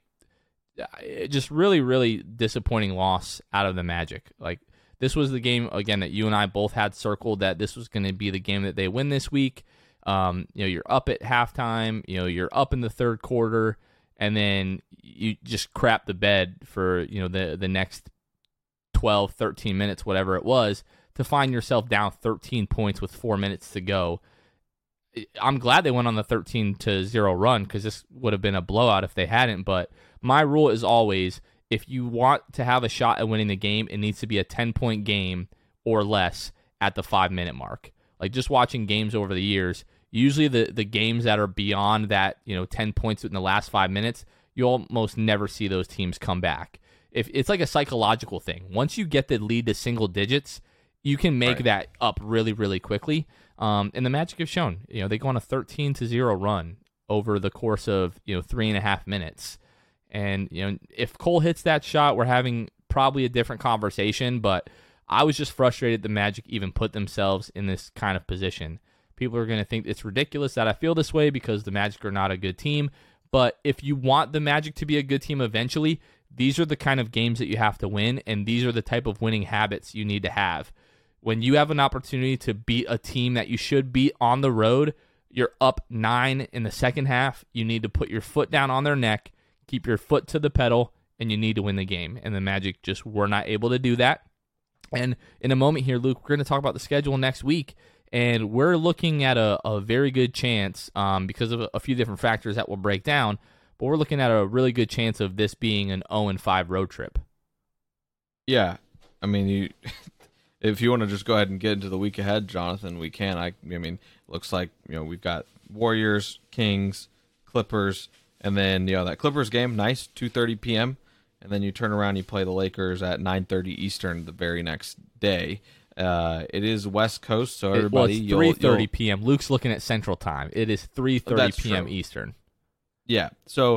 it just really, really disappointing loss out of the Magic. Like, this was the game, again, that you and I both had circled that this was going to be the game that they win this week. Um, you know, you're up at halftime, you know, you're up in the third quarter, and then you just crap the bed for, you know, the, the next twelve, thirteen minutes, whatever it was, to find yourself down thirteen points with four minutes to go. I'm glad they went on the thirteen to zero run, because this would have been a blowout if they hadn't. But my rule is always, if you want to have a shot at winning the game, it needs to be a ten-point game or less at the five-minute mark. Like, just watching games over the years, usually the, the games that are beyond that, you know, ten points in the last five minutes, you almost never see those teams come back. If it's like a psychological thing. Once you get the lead to single digits, you can make right. that up really, really quickly. Um, and the Magic have shown, you know, they go on a thirteen to zero run over the course of, you know, three and a half minutes. And, you know, if Cole hits that shot, we're having probably a different conversation, but I was just frustrated the Magic even put themselves in this kind of position. People are going to think it's ridiculous that I feel this way because the Magic are not a good team. But if you want the Magic to be a good team eventually, these are the kind of games that you have to win, and these are the type of winning habits you need to have. When you have an opportunity to beat a team that you should beat on the road, you're up nine in the second half, you need to put your foot down on their neck, keep your foot to the pedal, and you need to win the game. And the Magic just were not able to do that. And in a moment here, Luke, we're going to talk about the schedule next week, and we're looking at a, a very good chance, um, because of a, a few different factors that we'll break down, but we're looking at a really good chance of this being an oh and five road trip. Yeah, I mean, you... If you want to just go ahead and get into the week ahead, Jonathan, we can. I, I mean, it looks like, you know, we've got Warriors, Kings, Clippers, and then, you know, that Clippers game, nice, two thirty p.m., and then you turn around, you play the Lakers at nine thirty Eastern the very next day. Uh, it is West Coast, so everybody... It, well, it's three thirty p.m. Luke's looking at Central Time. It is three thirty p.m. True. Eastern. Yeah, so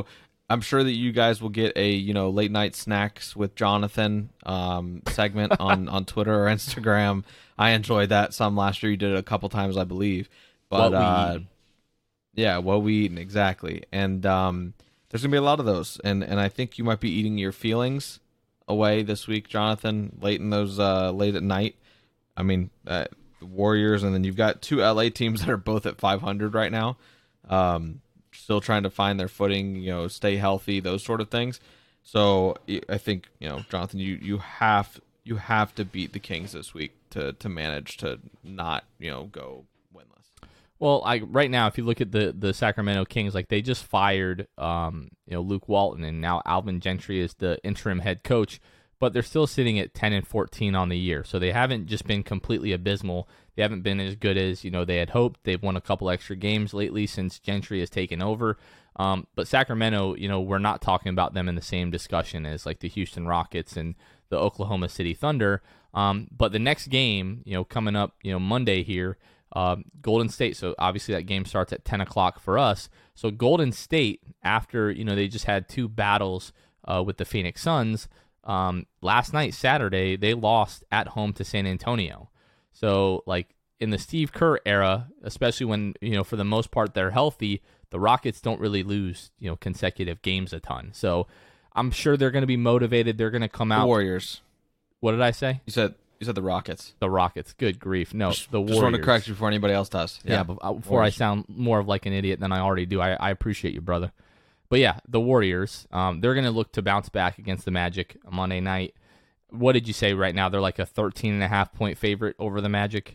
I'm sure that you guys will get a, you know, late night snacks with Jonathan um, segment on, on Twitter or Instagram. I enjoyed that some last year. You did it a couple times, I believe. But What we uh, eatin'. yeah, what we eating exactly. And um, there's gonna be a lot of those. And and I think you might be eating your feelings away this week, Jonathan. Late in those uh, late at night. I mean, uh, the Warriors, and then you've got two L A teams that are both at five hundred right now. Um, still trying to find their footing, you know, stay healthy, those sort of things. So I think, you know, Jonathan, you, you have you have to beat the Kings this week to to manage to not, you know, go winless. Well, I right now, if you look at the the Sacramento Kings, like they just fired, um, you know, Luke Walton, and now Alvin Gentry is the interim head coach. But they're still sitting at ten and fourteen on the year, so they haven't just been completely abysmal. They haven't been as good as, you know, they had hoped. They've won a couple extra games lately since Gentry has taken over. Um, but Sacramento, you know, we're not talking about them in the same discussion as like the Houston Rockets and the Oklahoma City Thunder. Um, but the next game, you know, coming up, you know, Monday here, uh, Golden State. So obviously that game starts at ten o'clock for us. So Golden State, after, you know, they just had two battles uh, with the Phoenix Suns. Um, last night, Saturday, they lost at home to San Antonio. So, like, in the Steve Kerr era, especially when, you know, for the most part they're healthy, the Rockets don't really lose, you know, consecutive games a ton. So, I'm sure they're going to be motivated. They're going to come out. The Warriors. What did I say? You said you said the Rockets. The Rockets. Good grief. No, just, the Warriors. Just want to correct you before anybody else does. Yeah, yeah but, uh, before Warriors. I sound more of like an idiot than I already do. I, I appreciate you, brother. But yeah, the Warriors, um, they're going to look to bounce back against the Magic Monday night. What did you say right now? They're like a thirteen and a half point favorite over the Magic?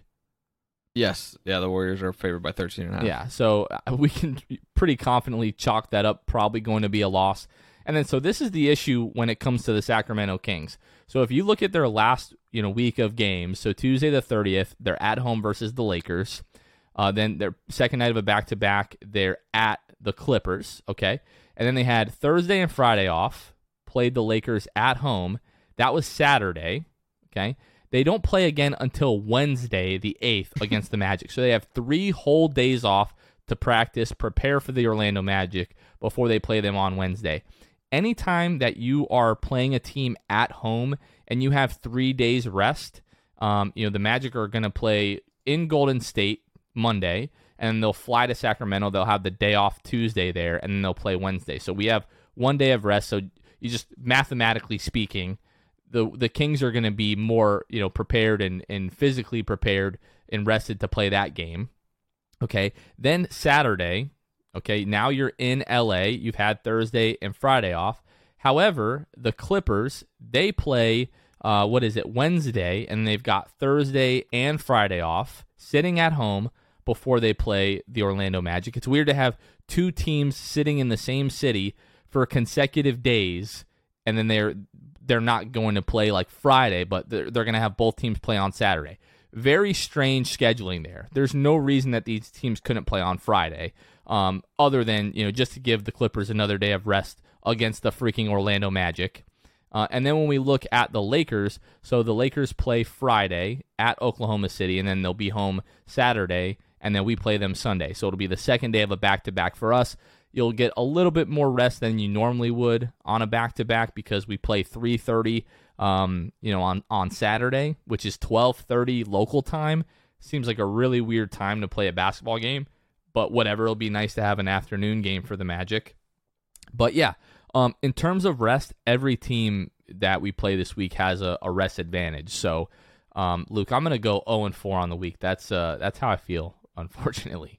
Yes. Yeah, the Warriors are favored by thirteen and a half. Yeah, so we can pretty confidently chalk that up, probably going to be a loss. And then so this is the issue when it comes to the Sacramento Kings. So if you look at their last, you know, week of games, so Tuesday the thirtieth, they're at home versus the Lakers. Uh, then their second night of a back-to-back, they're at the Clippers, okay? And then they had Thursday and Friday off, played the Lakers at home. That was Saturday, okay? They don't play again until Wednesday, the eighth, against the Magic. So they have three whole days off to practice, prepare for the Orlando Magic before they play them on Wednesday. Anytime that you are playing a team at home and you have three days rest, um, you know, the Magic are going to play in Golden State Monday, and they'll fly to Sacramento. They'll have the day off Tuesday there, and then they'll play Wednesday. So we have one day of rest. So you just, mathematically speaking, the the Kings are going to be more, you know, prepared and, and physically prepared and rested to play that game. Okay. Then Saturday, okay, now you're in L A. You've had Thursday and Friday off. However, the Clippers, they play, uh, what is it, Wednesday, and they've got Thursday and Friday off, sitting at home before they play the Orlando Magic. It's weird to have two teams sitting in the same city for consecutive days, and then they're they're not going to play like Friday, but they're, they're going to have both teams play on Saturday. Very strange scheduling there. There's no reason that these teams couldn't play on Friday, um, other than, you know, just to give the Clippers another day of rest against the freaking Orlando Magic. Uh, and then when we look at the Lakers, so the Lakers play Friday at Oklahoma City, and then they'll be home Saturday, and then we play them Sunday. So it'll be the second day of a back-to-back for us. You'll get a little bit more rest than you normally would on a back-to-back because we play three thirty um, you know, on, on Saturday, which is twelve thirty local time. Seems like a really weird time to play a basketball game, but whatever. It'll be nice to have an afternoon game for the Magic. But yeah, um, in terms of rest, every team that we play this week has a, a rest advantage. So, um, Luke, I'm going to go oh and four on the week. That's uh, that's how I feel, unfortunately.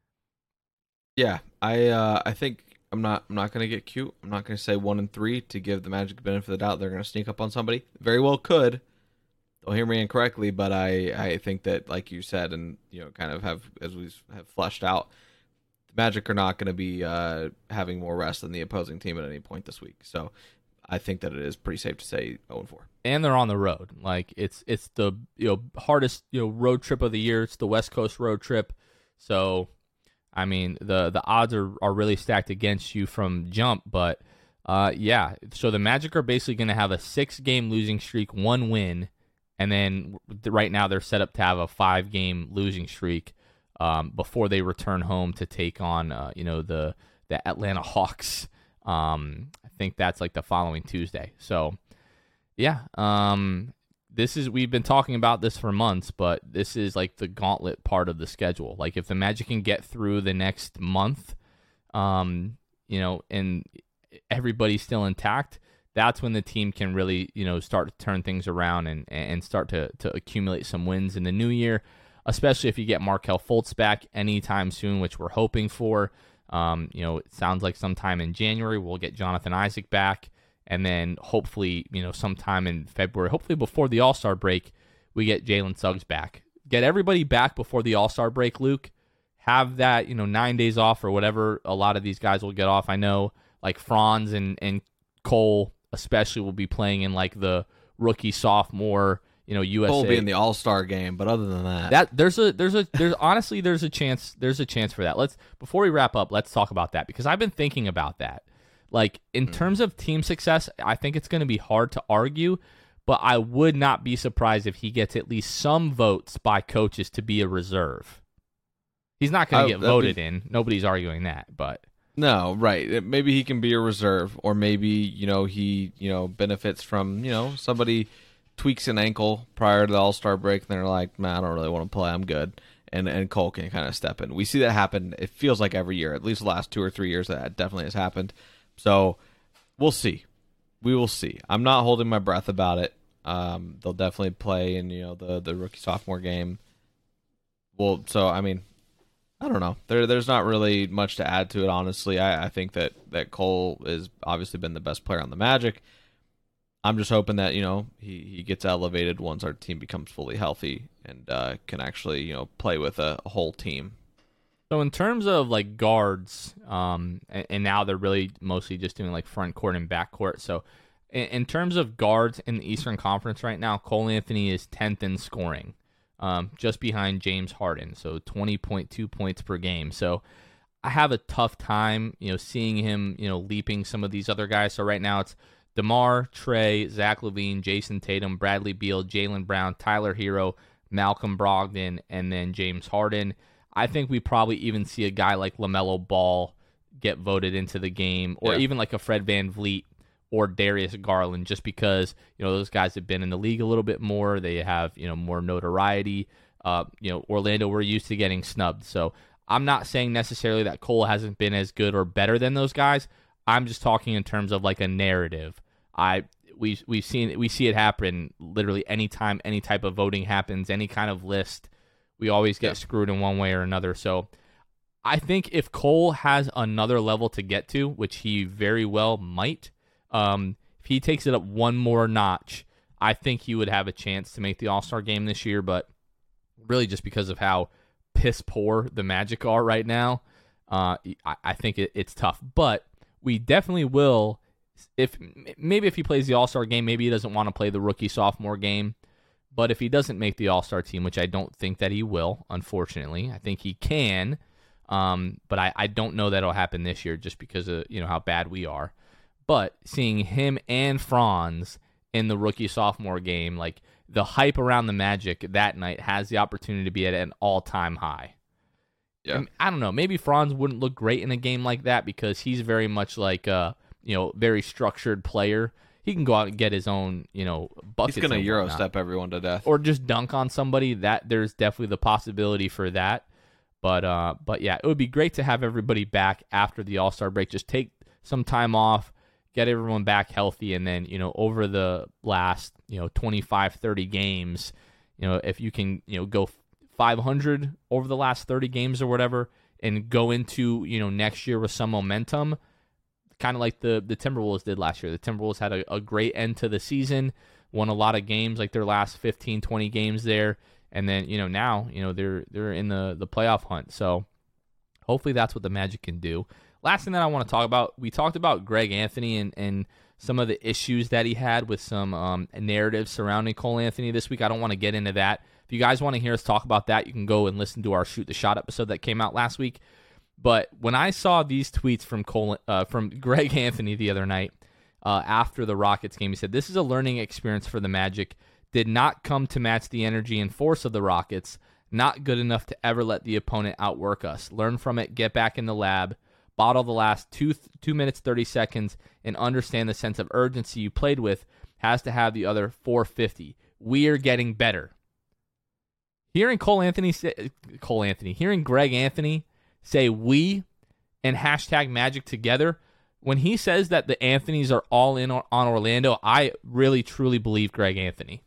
Yeah, I uh, I think I'm not I'm not going to get cute. I'm not going to say one and three to give the Magic the benefit of the doubt. They're going to sneak up on somebody. Very well could. Don't hear me incorrectly, but I, I think that, like you said, and you know, kind of have as we have fleshed out, the Magic are not going to be uh, having more rest than the opposing team at any point this week. So I think that it is pretty safe to say oh and four. And they're on the road. Like it's it's the you know hardest you know road trip of the year. It's the West Coast road trip. So I mean the the odds are, are really stacked against you from jump. But uh, yeah, so the Magic are basically going to have a six game losing streak, one win. And then right now they're set up to have a five-game losing streak um, before they return home to take on, uh, you know, the the Atlanta Hawks Um, I think that's like the following Tuesday. So, yeah, um, this is we've been talking about this for months, but this is like the gauntlet part of the schedule. Like if the Magic can get through the next month, um, you know, and everybody's still intact, that's when the team can really, you know, start to turn things around and and start to to accumulate some wins in the new year. Especially if you get Markelle Fultz back anytime soon, which we're hoping for. Um, you know, it sounds like sometime in January we'll get Jonathan Isaac back. And then hopefully, you know, sometime in February, hopefully before the All-Star break, we get Jalen Suggs back. Get everybody back before the All-Star break, Luke. Have that, you know, nine days off or whatever a lot of these guys will get off. I know, like, Franz and, and Cole especially will be playing in, like, the rookie, sophomore, you know, U S A. Cole will be in the All-Star game, but other than that. that there's a, there's a, there's honestly, there's a chance, there's a chance for that. Let's, before we wrap up, let's talk about that because I've been thinking about that. Like, in mm. terms of team success, I think it's going to be hard to argue, but I would not be surprised if he gets at least some votes by coaches to be a reserve. He's not going to get voted be... in. Nobody's arguing that, but... No, right. Maybe he can be a reserve, or maybe, you know, he, you know, benefits from, you know, somebody tweaks an ankle prior to the All-Star break, and they're like, man, I don't really want to play, I'm good. And and Cole can kind of step in. We see that happen, it feels like every year, at least the last two or three years that definitely has happened. So we'll see. We will see. I'm not holding my breath about it. Um, they'll definitely play in, you know, the, the rookie sophomore game. Well, so I mean, I don't know. There there's not really much to add to it, honestly. I, I think that, that Cole has obviously been the best player on the Magic. I'm just hoping that, you know, he, he gets elevated once our team becomes fully healthy and uh, can actually, you know, play with a, a whole team. So in terms of like guards, um, and, and now they're really mostly just doing like front court and back court. So in, in terms of guards in the Eastern Conference right now, Cole Anthony is tenth in scoring, um, just behind James Harden. So twenty point two points per game. So I have a tough time, you know, seeing him, you know, leaping some of these other guys. So right now it's DeMar, Trey, Zach LaVine, Jason Tatum, Bradley Beal, Jaylen Brown, Tyler Hero, Malcolm Brogdon, and then James Harden. I think we probably even see a guy like LaMelo Ball get voted into the game, or yeah. even like a Fred VanVleet or Darius Garland, just because, you know, those guys have been in the league a little bit more. They have, you know, more notoriety. Uh, you know, Orlando, we're used to getting snubbed. So I'm not saying necessarily that Cole hasn't been as good or better than those guys. I'm just talking in terms of like a narrative. I we we've seen we see it happen literally anytime any type of voting happens, any kind of list. We always get yeah. screwed in one way or another. So I think if Cole has another level to get to, which he very well might, um, if he takes it up one more notch, I think he would have a chance to make the All-Star game this year. But really just because of how piss poor the Magic are right now, uh, I, I think it, it's tough. But we definitely will, if maybe if he plays the All-Star game, maybe he doesn't want to play the rookie sophomore game. But if he doesn't make the All-Star team, which I don't think that he will, unfortunately, I think he can, um, but I, I don't know that it'll happen this year just because of, you know, how bad we are. But seeing him and Franz in the rookie sophomore game, like the hype around the Magic that night has the opportunity to be at an all-time high. Yeah. And I don't know. Maybe Franz wouldn't look great in a game like that because he's very much like a, you know, very structured player. He can go out and get his own, you know, buckets. He's going to Euro step everyone to death. Or just dunk on somebody. That there's definitely the possibility for that. But uh, but yeah, it would be great to have everybody back after the All-Star break. Just take some time off, get everyone back healthy, and then, you know, over the last, you know, twenty-five, thirty games, you know, if you can, you know, go five hundred over the last thirty games or whatever and go into, you know, next year with some momentum, kind of like the, the Timberwolves did last year. The Timberwolves had a, a great end to the season, won a lot of games, like their last fifteen, twenty games there. And then, you know, now, you know, they're they're in the, the playoff hunt. So hopefully that's what the Magic can do. Last thing that I want to talk about, we talked about Greg Anthony and, and some of the issues that he had with some um, narratives surrounding Cole Anthony this week. I don't want to get into that. If you guys want to hear us talk about that, you can go and listen to our Shoot the Shot episode that came out last week. But when I saw these tweets from Cole, uh, from Greg Anthony the other night uh, after the Rockets game, he said, "This is a learning experience for the Magic. Did not come to match the energy and force of the Rockets. Not good enough to ever let the opponent outwork us. Learn from it, get back in the lab. bottle the last two two minutes thirty seconds, and understand the sense of urgency you played with has to have the other four fifty. We are getting better. Hearing Cole Anthony say, Cole Anthony, hearing Greg Anthony say we and hashtag Magic together, when he says that the Anthonys are all in on Orlando, I really truly believe Greg Anthony.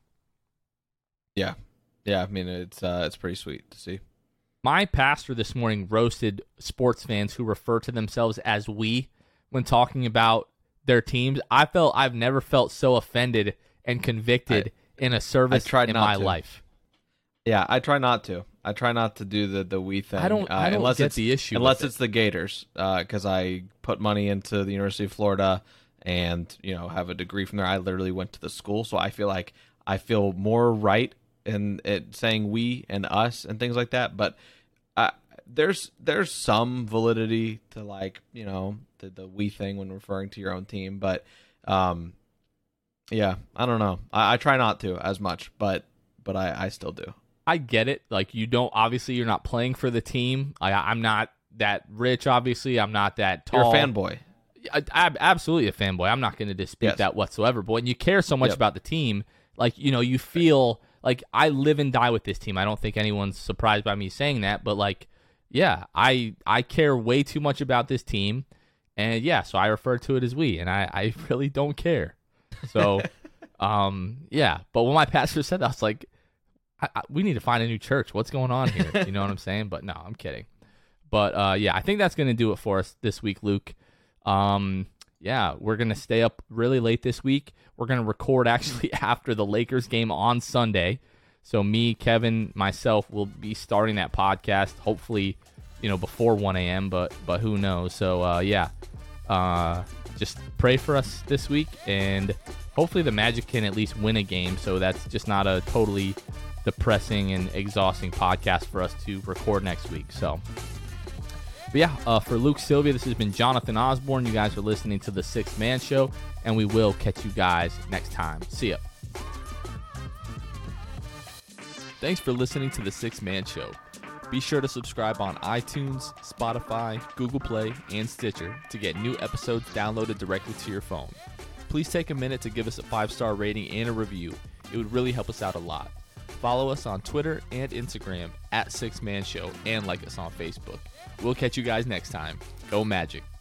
Yeah, yeah. I mean, it's uh, it's pretty sweet to see. My pastor this morning roasted sports fans who refer to themselves as we when talking about their teams. I felt I've never felt so offended and convicted I, in a service in my to. life. Yeah, I try not to. I try not to do the, the we thing. I don't, uh, I don't unless get it's, the issue. Unless it's the Gators, because uh, I put money into the University of Florida and, you know, have a degree from there. I literally went to the school, so I feel like I feel more right in it saying we and us and things like that. But uh, there's there's some validity to, like, you know, the, the we thing when referring to your own team. But, um, yeah, I don't know. I, I try not to as much, but but I, I still do. I get it. Like, you don't, obviously, you're not playing for the team. I, I'm not that rich, obviously. I'm not that tall. You're a fanboy. I, I'm absolutely a fanboy. I'm not going to dispute yes. that whatsoever. But when you care so much yep. about the team, like, you know, you feel like I live and die with this team. I don't think anyone's surprised by me saying that. But, like, yeah, I I care way too much about this team. And, yeah, so I refer to it as we. And I, I really don't care. So, um, yeah. But when my pastor said that, I was like, I, I, we need to find a new church. What's going on here? You know what I'm saying? But no, I'm kidding. But uh, yeah, I think that's going to do it for us this week, Luke. Um, yeah, we're going to stay up really late this week. We're going to record actually after the Lakers game on Sunday. So me, Kevin, myself will be starting that podcast, hopefully, you know, before one a.m., but but who knows? So uh, yeah, uh, just pray for us this week, and hopefully the Magic can at least win a game. So that's just not a totally depressing and exhausting podcast for us to record next week. So, but yeah, uh, for Luke Sylvia, this has been Jonathan Osborne. You guys are listening to The Sixth Man Show, and we will catch you guys next time. See ya. Thanks for listening to The Sixth Man Show. Be sure to subscribe on iTunes, Spotify, Google Play, and Stitcher to get new episodes downloaded directly to your phone. Please take a minute to give us a five-star rating and a review. It would really help us out a lot. Follow us on Twitter and Instagram at Six Man Show, and like us on Facebook. We'll catch you guys next time. Go Magic.